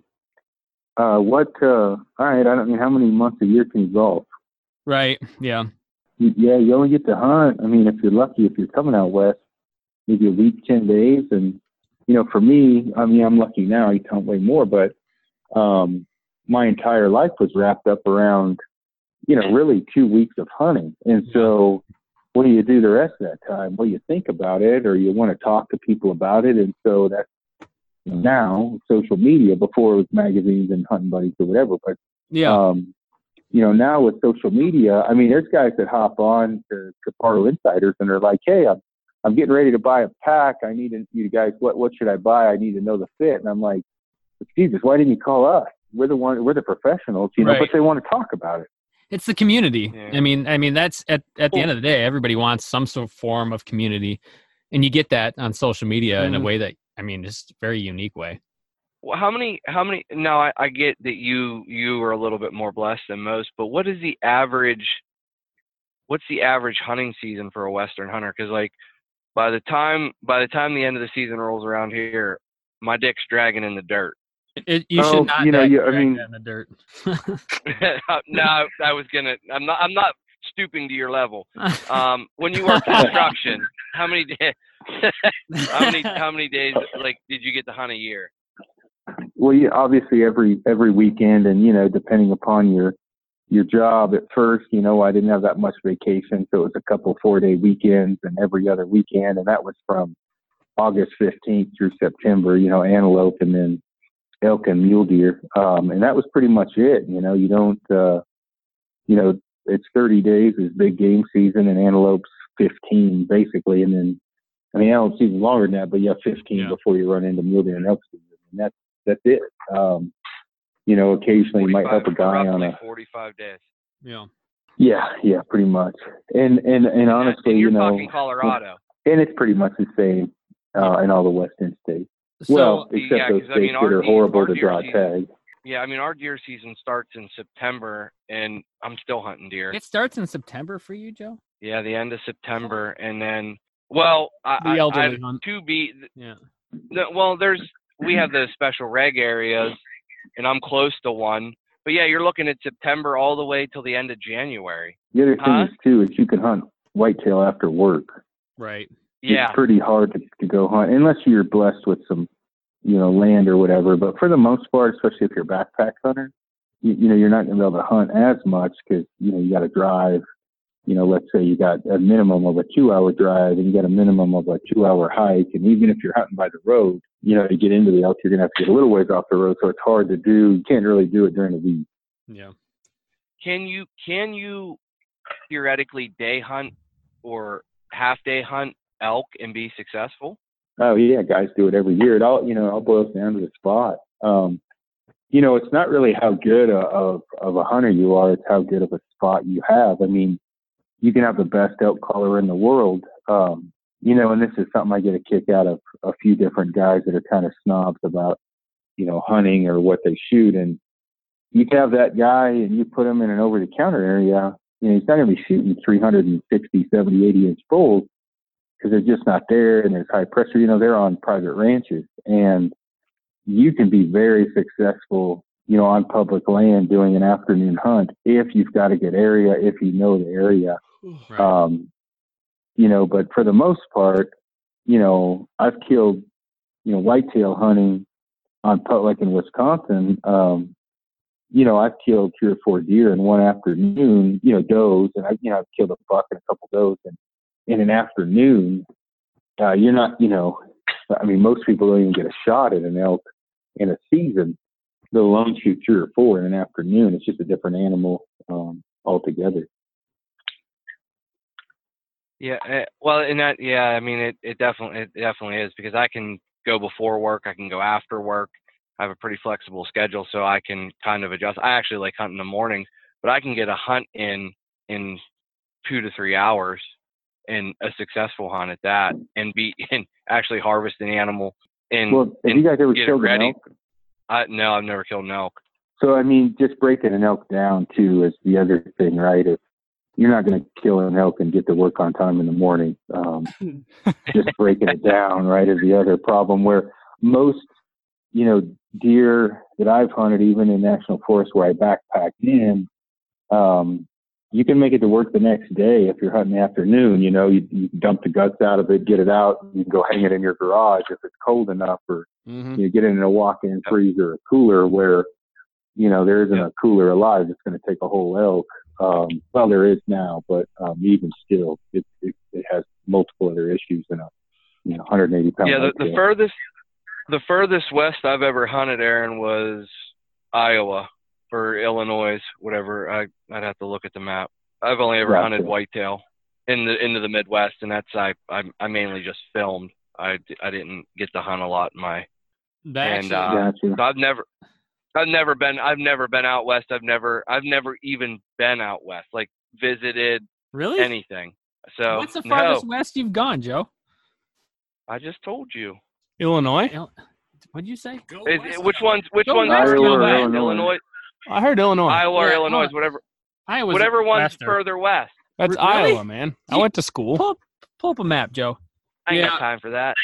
All right, I don't mean how many months a year can you golf? Right. Yeah. Yeah, you only get to hunt. I mean, if you're lucky, if you're coming out west, maybe a week, 10 days. And, for me, I mean, I'm lucky now. I hunt way more, but my entire life was wrapped up around, really 2 weeks of hunting. And so what do you do the rest of that time? Well, you think about it or you want to talk to people about it. And so that's now social media. Before it was magazines and hunting buddies or whatever. But, now with social media, I mean, there's guys that hop on to Kifaru Insiders and they're like, hey, I'm getting ready to buy a pack. I need you guys, what should I buy? I need to know the fit. And I'm like, Jesus, why didn't you call us? We're the professionals, right. But they want to talk about it. It's the community. Yeah. I mean, that's at the end of the day, everybody wants some sort of form of community, and you get that on social media in a way that, I mean, just a very unique way. Well, how many? Now I get that you are a little bit more blessed than most, but what's the average hunting season for a Western hunter? Because like by the time the end of the season rolls around here, my dick's dragging in the dirt. You should not. Drag that in the dirt. No, I'm not stooping to your level. When you worked construction, how many days? how many days like did you get to hunt a year? Well, yeah, obviously every weekend, and depending upon your job. At first, I didn't have that much vacation, so it was a couple 4-day weekends and every other weekend, and that was from August 15th through September. Antelope and then elk and mule deer, and that was pretty much it. You don't, it's 30 days is big game season, and antelope's 15 basically, and then antelope season longer than that, but 15 before you run into mule deer and elk season, and that's it. Occasionally you might help a guy on a 45 days. Yeah, pretty much. And honestly, and you're talking Colorado, and it's pretty much the same in all the Western states. Well, except those states that are horrible to draw tag. Yeah, our deer season starts in September, and I'm still hunting deer. It starts in September for you, Joe? Yeah, the end of September, and then, I have two Yeah. Well, we have the special reg areas, and I'm close to one. But yeah, you're looking at September all the way till the end of January. The other thing is too is you can hunt whitetail after work. Right. Yeah. It's pretty hard to go hunt unless you're blessed with some, land or whatever. But for the most part, especially if you're a backpack hunter, you're not going to be able to hunt as much because, you got to drive let's say you got a minimum of a 2-hour drive and you got a minimum of a 2-hour hike. And even if you're hunting by the road, to get into the elk, you're going to have to get a little ways off the road. So it's hard to do. You can't really do it during the week. Yeah. Can you theoretically day hunt or half day hunt elk and be successful? Oh yeah. Guys do it every year. It all boils down to the spot. It's not really how good of a hunter you are. It's how good of a spot you have. I mean, you can have the best elk caller in the world. And this is something I get a kick out of a few different guys that are kind of snobs about, hunting or what they shoot. And you can have that guy and you put him in an over-the-counter area, he's not going to be shooting 360, 70, 80-inch bulls because they're just not there and there's high pressure. They're on private ranches. And you can be very successful, on public land doing an afternoon hunt if you've got a good area, if you know the area. Right. But for the most part, I've killed, whitetail hunting on like in Wisconsin. I've killed 3 or 4 deer in one afternoon, does, and I've killed a buck and a couple does, and in an afternoon, you're not, most people don't even get a shot at an elk in a season. They'll alone shoot 3 or 4 in an afternoon. It's just a different animal altogether. Yeah, well, in that, yeah, I mean, it definitely is, because I can go before work, I can go after work. I have a pretty flexible schedule, so I can kind of adjust. I actually like hunting in the morning, but I can get a hunt in 2 to 3 hours, and a successful hunt at that, and actually harvest an animal. Well, have you guys ever killed an elk? No, I've never killed an elk. So, just breaking an elk down, too, is the other thing, right? If you're not going to kill an elk and get to work on time in the morning. Just breaking it down, right, is the other problem, where most, deer that I've hunted, even in national forests where I backpacked in, you can make it to work the next day if you're hunting the afternoon. You dump the guts out of it, get it out, you can go hang it in your garage if it's cold enough, or you get it in a walk-in freezer or cooler where, there isn't a cooler alive. It's going to take a whole elk. Well, there is now, but even still, it has multiple other issues in a 180 pound. Yeah, the furthest west I've ever hunted, Aaron, was Iowa or Illinois, whatever. I'd have to look at the map. I've only ever hunted whitetail into the Midwest, and that's I mainly just filmed. I didn't get to hunt a lot in my. So I've never been out west. I've never even been out west, like visited really anything. So what's the farthest west you've gone, Joe? I just told you. Illinois? What'd you say? Which one's Illinois? I heard Illinois. Iowa or Illinois, whatever. Whatever one's further west. That's really? Iowa, man. I went to school. Pull up a map, Joe. I ain't got time for that.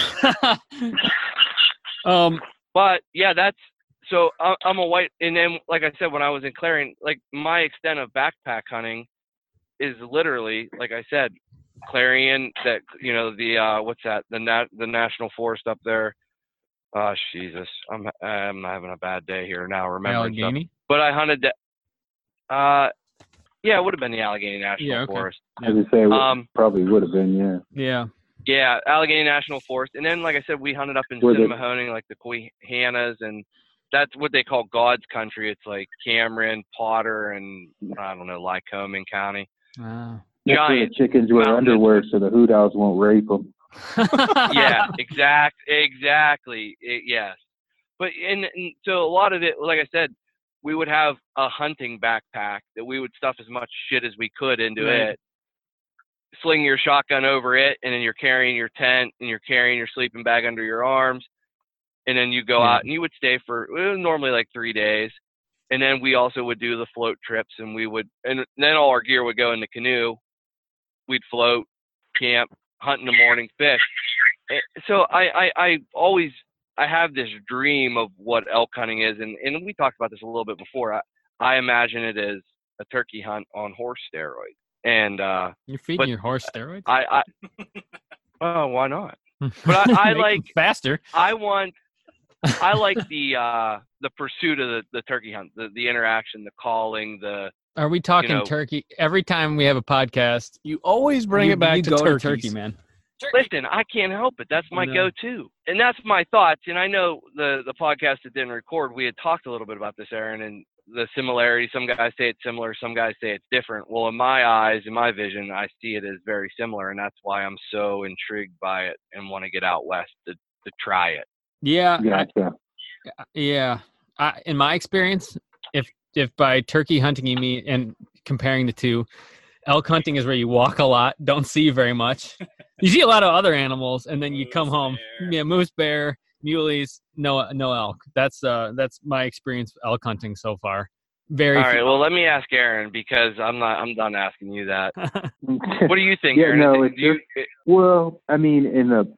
But yeah, so I'm a white, and then like I said, when I was in Clarion, like my extent of backpack hunting is literally, like I said, Clarion, that what's that? The national forest up there. Oh Jesus, I'm having a bad day here now remembering stuff. But I hunted that. Yeah, it would have been the Allegheny National Forest. I was gonna say probably would have been, Yeah, Allegheny National Forest, and then like I said, we hunted up in Cinnamahoning, like the Quehanas, and that's what they call God's country. It's like Cameron, Potter, and I don't know, Lycoming County. Wow. Giant chickens wear underwear so the hoot owls won't rape them. Yeah, exactly. Yes. But and so a lot of it, like I said, we would have a hunting backpack that we would stuff as much shit as we could into it, sling your shotgun over it, and then you're carrying your tent and you're carrying your sleeping bag under your arms. And then you go out and you would stay for normally like 3 days. And then we also would do the float trips, and and then all our gear would go in the canoe. We'd float, camp, hunt in the morning, fish. So I always have this dream of what elk hunting is. And we talked about this a little bit before. I imagine it as a turkey hunt on horse steroids. And you're feeding your horse steroids? Oh, why not? But I like faster. I like the pursuit of the turkey hunt, the interaction, the calling, the Are we talking turkey? Every time we have a podcast, you always bring it back to go turkeys. to turkey, man. Listen, I can't help it. That's my go-to. And that's my thoughts. And I know the podcast that didn't record, we had talked a little bit about this, Aaron, and the similarity. Some guys say it's similar. Some guys say it's different. Well, in my eyes, in my vision, I see it as very similar. And that's why I'm so intrigued by it and want to get out west to try it. Yeah. Gotcha. In my experience, if by turkey hunting you mean, and comparing the two, elk hunting is where you walk a lot, don't see very much. You see a lot of other animals, and then you come home. Yeah, moose, bear, muleys, no elk. That's my experience with elk hunting so far. All right. Well, let me ask Aaron, because I'm done asking you that. What do you think, Aaron? Well, I mean,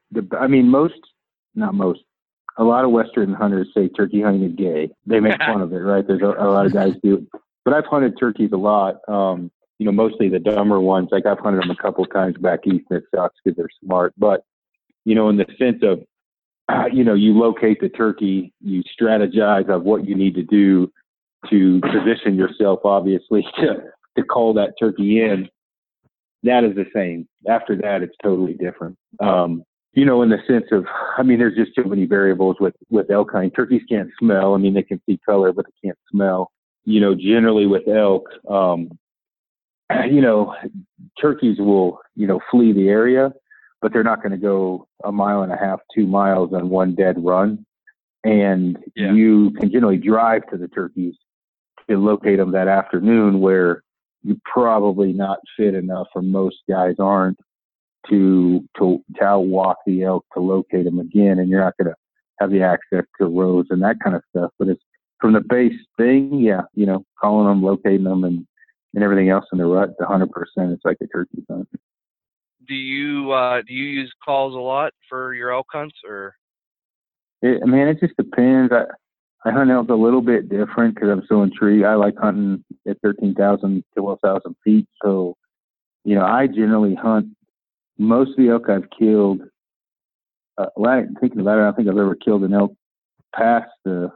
a lot of Western hunters say turkey hunting is gay. They make fun of it, right? There's a lot of guys do it. But I've hunted turkeys a lot. Mostly the dumber ones. Like I've hunted them a couple of times back east, and it sucks because they're smart. But, in the sense of, you locate the turkey, you strategize of what you need to do to position yourself, obviously, to call that turkey in. That is the same. After that, it's totally different. In the sense of, there's just too many variables with elk hunting. Turkeys can't smell. They can see color, but they can't smell. Generally with elk, turkeys will, flee the area, but they're not going to go 1.5 miles, 2 miles on one dead run. And you can generally drive to the turkeys to locate them that afternoon, where you're probably not fit enough, or most guys aren't, to outwalk the elk to locate them again. And you're not going to have the access to roads and that kind of stuff. But it's from the base thing, calling them, locating them, and everything else in the rut, 100%, it's like a turkey hunt. Do you use calls a lot for your elk hunts, or? It just depends. I hunt elk a little bit different because I'm so intrigued. I like hunting at 13,000 to 12,000 feet. So, I generally hunt most of the elk I've killed. Thinking about it, I don't think I've ever killed an elk past the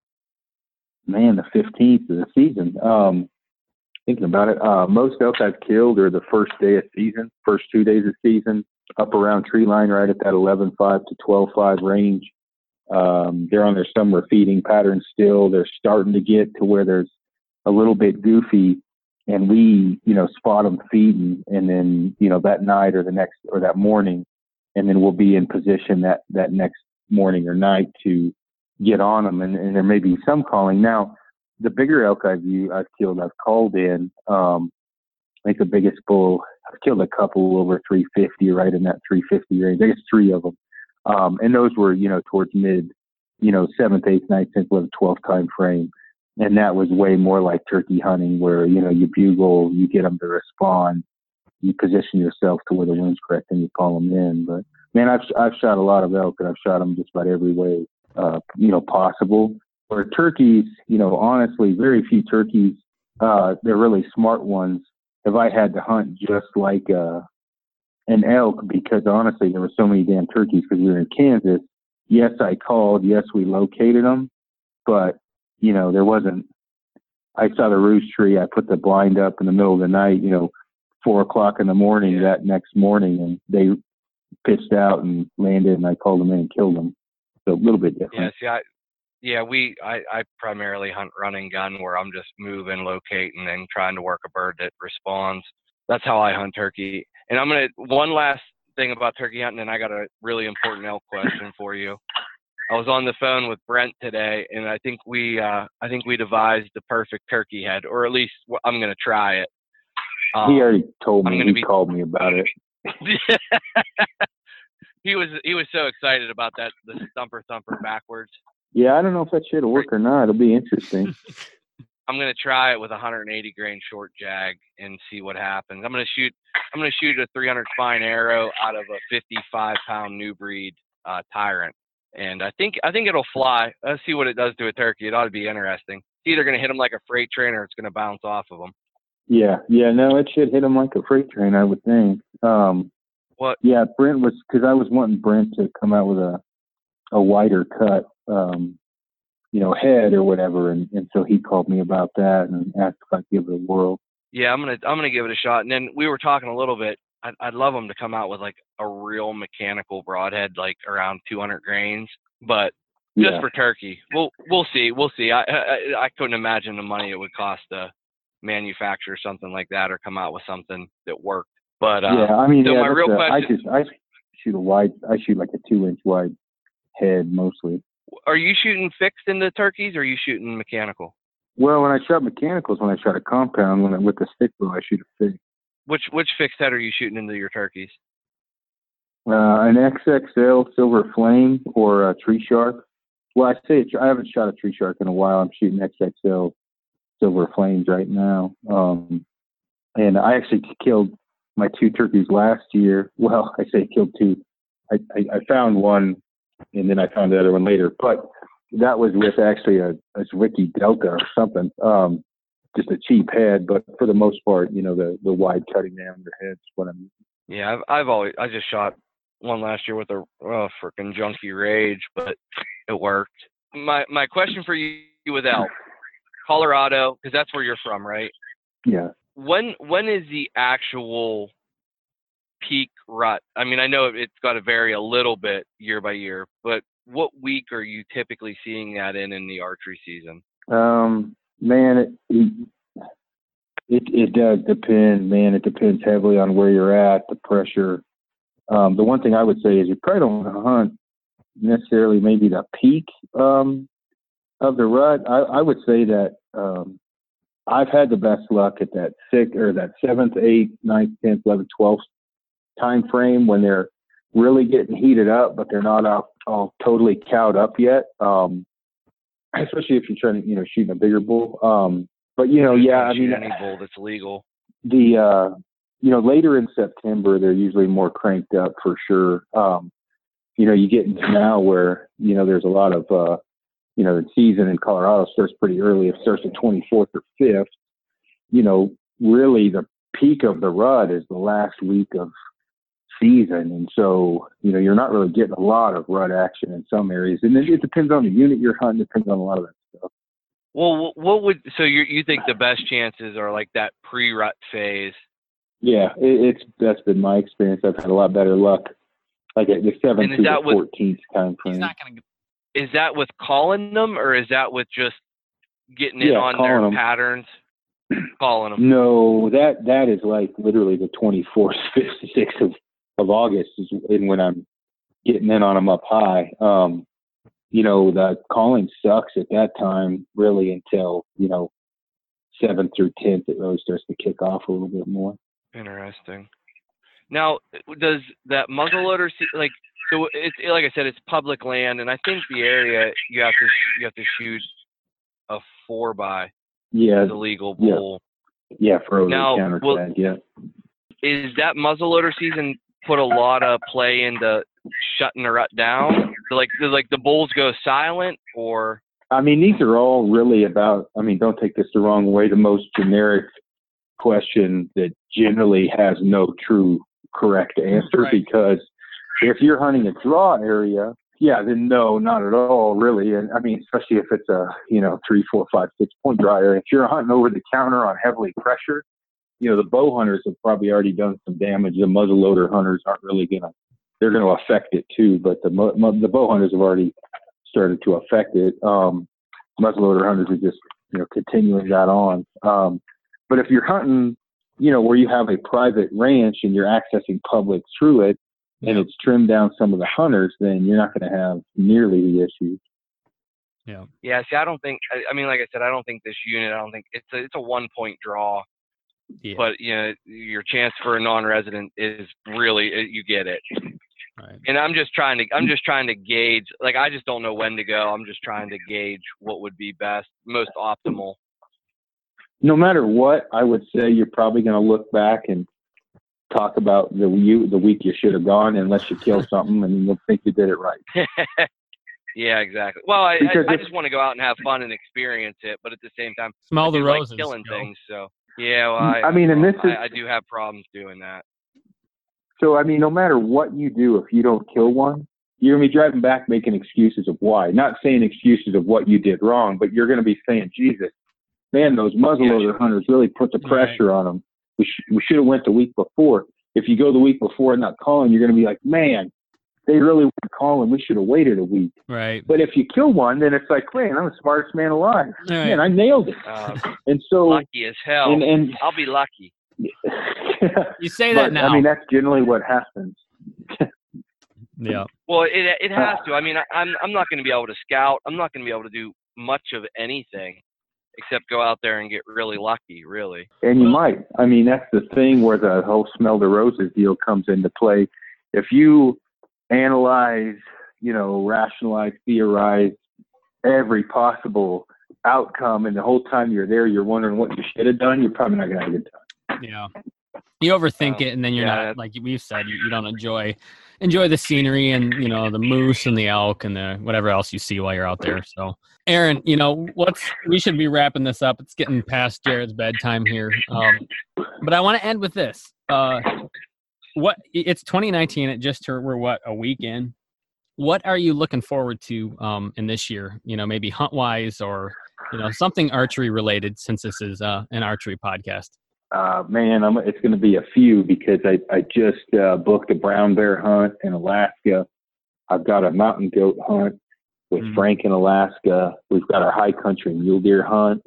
15th of the season. Thinking about it, most elk I've killed are the first day of season, first 2 days of season, up around tree line, right at that 11.5 to 12.5 range. They're on their summer feeding pattern still. They're starting to get to where there's a little bit goofy, and we, spot them feeding, and then, that night or that morning, and then we'll be in position that next morning or night to get on them, and there may be some calling. Now, the bigger elk I've killed, I've called in. I think the biggest bull, I've killed a couple over 350, right in that 350 range. I guess 3 of them. And those were, towards mid, 7th, 8th, 9th, 10th, 11th, 12th time frame. And that was way more like turkey hunting, where, you bugle, you get them to respond, you position yourself to where the wind's correct, and you call them in. But man, I've shot a lot of elk, and I've shot them just about every way, possible. Where turkeys, honestly, very few turkeys, they're really smart ones, have I had to hunt just like an elk, because honestly, there were so many damn turkeys because we were in Kansas. Yes, I called. Yes, we located them. But, there wasn't, I saw the roost tree. I put the blind up in the middle of the night, 4 o'clock in the morning that next morning, and they pitched out and landed, and I called them in and killed them. So a little bit different. I primarily hunt run and gun, where I'm just moving, locating, and trying to work a bird that responds. That's how I hunt turkey. And one last thing about turkey hunting, and I got a really important elk question for you. I was on the phone with Brent today, and I think we devised the perfect turkey head, or at least I'm going to try it. He already told me. He called me about it. He was so excited about that, the thumper backwards. Yeah, I don't know if that shit'll work or not. It'll be interesting. I'm going to try it with a 180 grain short jag and see what happens. I'm going to shoot a 300 spine arrow out of a 55 pound new breed Tyrant. And I think it'll fly. Let's see what it does to a turkey. It ought to be interesting. It's either going to hit them like a freight train, or it's going to bounce off of them. Yeah, no, it should hit them like a freight train, I would think. What? Yeah, Brent because I was wanting Brent to come out with a wider cut, head or whatever. And so he called me about that and asked if I'd give it a whirl. Yeah, I'm gonna give it a shot. And then we were talking a little bit. I'd love them to come out with like a real mechanical broadhead, like around 200 grains, but just for turkey. We'll see. I couldn't imagine the money it would cost to manufacture something like that or come out with something that worked. But my real question. I shoot like a 2-inch wide head mostly. Are you shooting fixed in the turkeys, or are you shooting mechanical? Well, when I shot mechanicals, when I shot a compound, with the stick bow, I shoot a fixed. Which fixed head are you shooting into your turkeys? An XXL Silver Flame or a Tree Shark. Well, I haven't shot a Tree Shark in a while. I'm shooting XXL Silver Flames right now. And I actually killed my 2 turkeys last year. Well, I say killed 2. I found one, and then I found the other one later. But that was with actually a Zwickey Delta or something. Just a cheap head, but for the most part, the wide cutting diameter heads. What I'm. Yeah, I just shot one last year with a freaking Junkie Rage, but it worked. My question for you with elk, Colorado, because that's where you're from, right? Yeah. When is the actual peak rut? I mean, I know it's got to vary a little bit year by year, but what week are you typically seeing that in the archery season? Man, it does depend, man. It depends heavily on where you're at, the pressure. The one thing I would say is you probably don't want to hunt necessarily maybe the peak of the rut. I would say that I've had the best luck at that 7th, 8th, 9th, 10th, 11th, 12th time frame when they're really getting heated up, but they're not all totally cowed up yet. Especially if you're trying to, shoot a bigger bull. But any bull that's legal. The later in September, they're usually more cranked up for sure. You get into now where there's a lot of the season in Colorado starts pretty early. It starts the 24th or 5th. Really the peak of the rut is the last week of season, and so you're not really getting a lot of rut action in some areas, and it depends on the unit you're hunting. Depends on a lot of that stuff. Well, you think the best chances are like that pre-rut phase? Yeah, that's been my experience. I've had a lot better luck, like at the 7th to the 14th time frame. Is that with calling them, or is that with just getting in on their patterns? Calling them. No, that is like literally the 24th, 5th, 6th of August is when I'm getting in on them up high. The calling sucks at that time really until 7th through 10th. It really starts to kick off a little bit more. Interesting. Now, does that muzzleloader so it's like I said, it's public land, and I think the area you have to shoot a 4x. Yeah, as a legal bull. Yeah, for over-the-counter tag. Yeah. Is that muzzleloader season put a lot of play into shutting the rut down? So like the bulls go silent, or? I mean, these are all really about. I mean, don't take this the wrong way. The most generic question that generally has no true correct answer, right. Because if you're hunting a draw area, then no, not at all, really. And I mean, especially if it's a 3, 4, 5, 6 point draw area. If you're hunting over the counter on heavily pressure, the bow hunters have probably already done some damage. The muzzleloader hunters aren't really they're gonna affect it too. But the bow hunters have already started to affect it. Muzzleloader hunters are just continuing that on. But if you're hunting, where you have a private ranch and you're accessing public through it, and it's trimmed down some of the hunters, then you're not going to have nearly the issues. Yeah. Yeah. See, I don't think. I mean, like I said, I don't think this unit. I don't think it's a 1-point draw. Yeah. But your chance for a non-resident is really you get it. Right. And I'm just trying to gauge. Like, I just don't know when to go. I'm just trying to gauge what would be best, most optimal. No matter what, I would say you're probably going to look back and talk about the week you should have gone, unless you kill something and you'll think you did it right. Yeah, exactly. Well, I just want to go out and have fun and experience it, but at the same time, smell the roses, like killing things. So yeah, well, I do have problems doing that. So I mean, no matter what you do, if you don't kill one, you're going to be driving back making excuses of why. Not saying excuses of what you did wrong, but you're going to be saying, Jesus, man, those muzzleloader hunters really put the pressure on them. We should have went the week before. If you go the week before and not calling, you're going to be like, man, they really weren't calling. We should have waited a week. Right. But if you kill one, then it's like, man, I'm the smartest man alive. Right. Man, I nailed it. And so, lucky as hell. And I'll be lucky. You say that now. I mean, that's generally what happens. Yeah. Well, it has to. I mean, I'm not going to be able to scout. I'm not going to be able to do much of anything except go out there and get really lucky, really. And you might. I mean, that's the thing where the whole smell the roses deal comes into play. If you analyze, rationalize, theorize every possible outcome, and the whole time you're there, you're wondering what you should have done, you're probably not going to have a good time. Yeah. You overthink it, and then you're not, like we've said, you don't enjoy the scenery and, the moose and the elk and the whatever else you see while you're out there. So, Aaron, we should be wrapping this up. It's getting past Jared's bedtime here. But I want to end with this. It's 2019. It just turned, we're a week in. What are you looking forward to in this year? Maybe hunt wise or, something archery related, since this is an archery podcast. Man, it's going to be a few because I just booked a brown bear hunt in Alaska. I've got a mountain goat hunt with Frank in Alaska. We've got our high country mule deer hunt.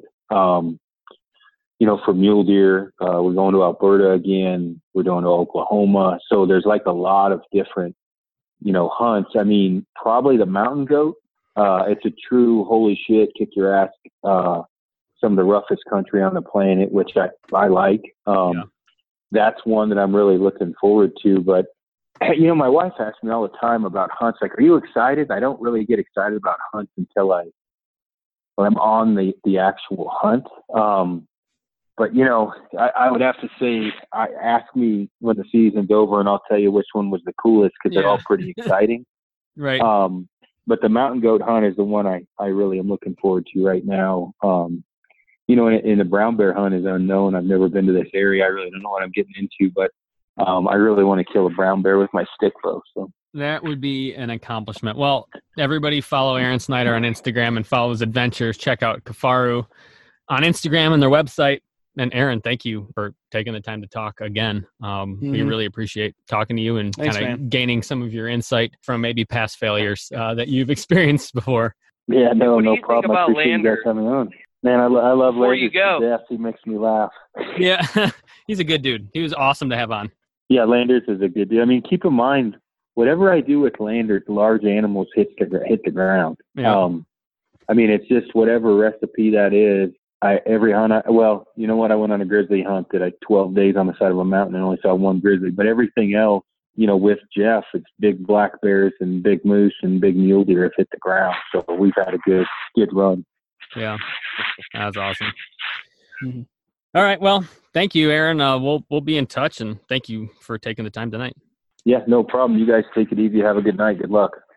For mule deer, we're going to Alberta again. We're going to Oklahoma. So there's like a lot of different, hunts. I mean, probably the mountain goat. It's a true holy shit, kick your ass. Some of the roughest country on the planet, which I like. That's one that I'm really looking forward to. But, my wife asks me all the time about hunts. Like, are you excited? I don't really get excited about hunts until I'm on the actual hunt. But, I would have to say, ask me when the season's over and I'll tell you which one was the coolest because they're all pretty exciting. Right. But the mountain goat hunt is the one I really am looking forward to right now. In the brown bear hunt is unknown. I've never been to this area. I really don't know what I'm getting into, but I really want to kill a brown bear with my stick bow. So that would be an accomplishment. Well, everybody follow Aaron Snyder on Instagram and follow his adventures. Check out Kifaru on Instagram and their website. And Aaron, thank you for taking the time to talk again. We really appreciate talking to you and kind of gaining some of your insight from maybe past failures that you've experienced before. Yeah, no what do you problem. Think about I appreciate Lander? you guys coming on. Man, I love Before Lander you go. to death. He makes me laugh. Yeah, he's a good dude. He was awesome to have on. Yeah, Landers is a good dude. I mean, keep in mind, whatever I do with Landers, large animals hit the ground. Yeah. I mean, it's just whatever recipe that is. Every hunt, you know what? I went on a grizzly hunt that 12 days on the side of a mountain and only saw one grizzly. But everything else, with Jeff, it's big black bears and big moose and big mule deer have hit the ground. So we've had a good run. Yeah, that was awesome. Mm-hmm. All right, well, thank you, Aaron. We'll be in touch, and thank you for taking the time tonight. Yeah, no problem. You guys take it easy. Have a good night. Good luck.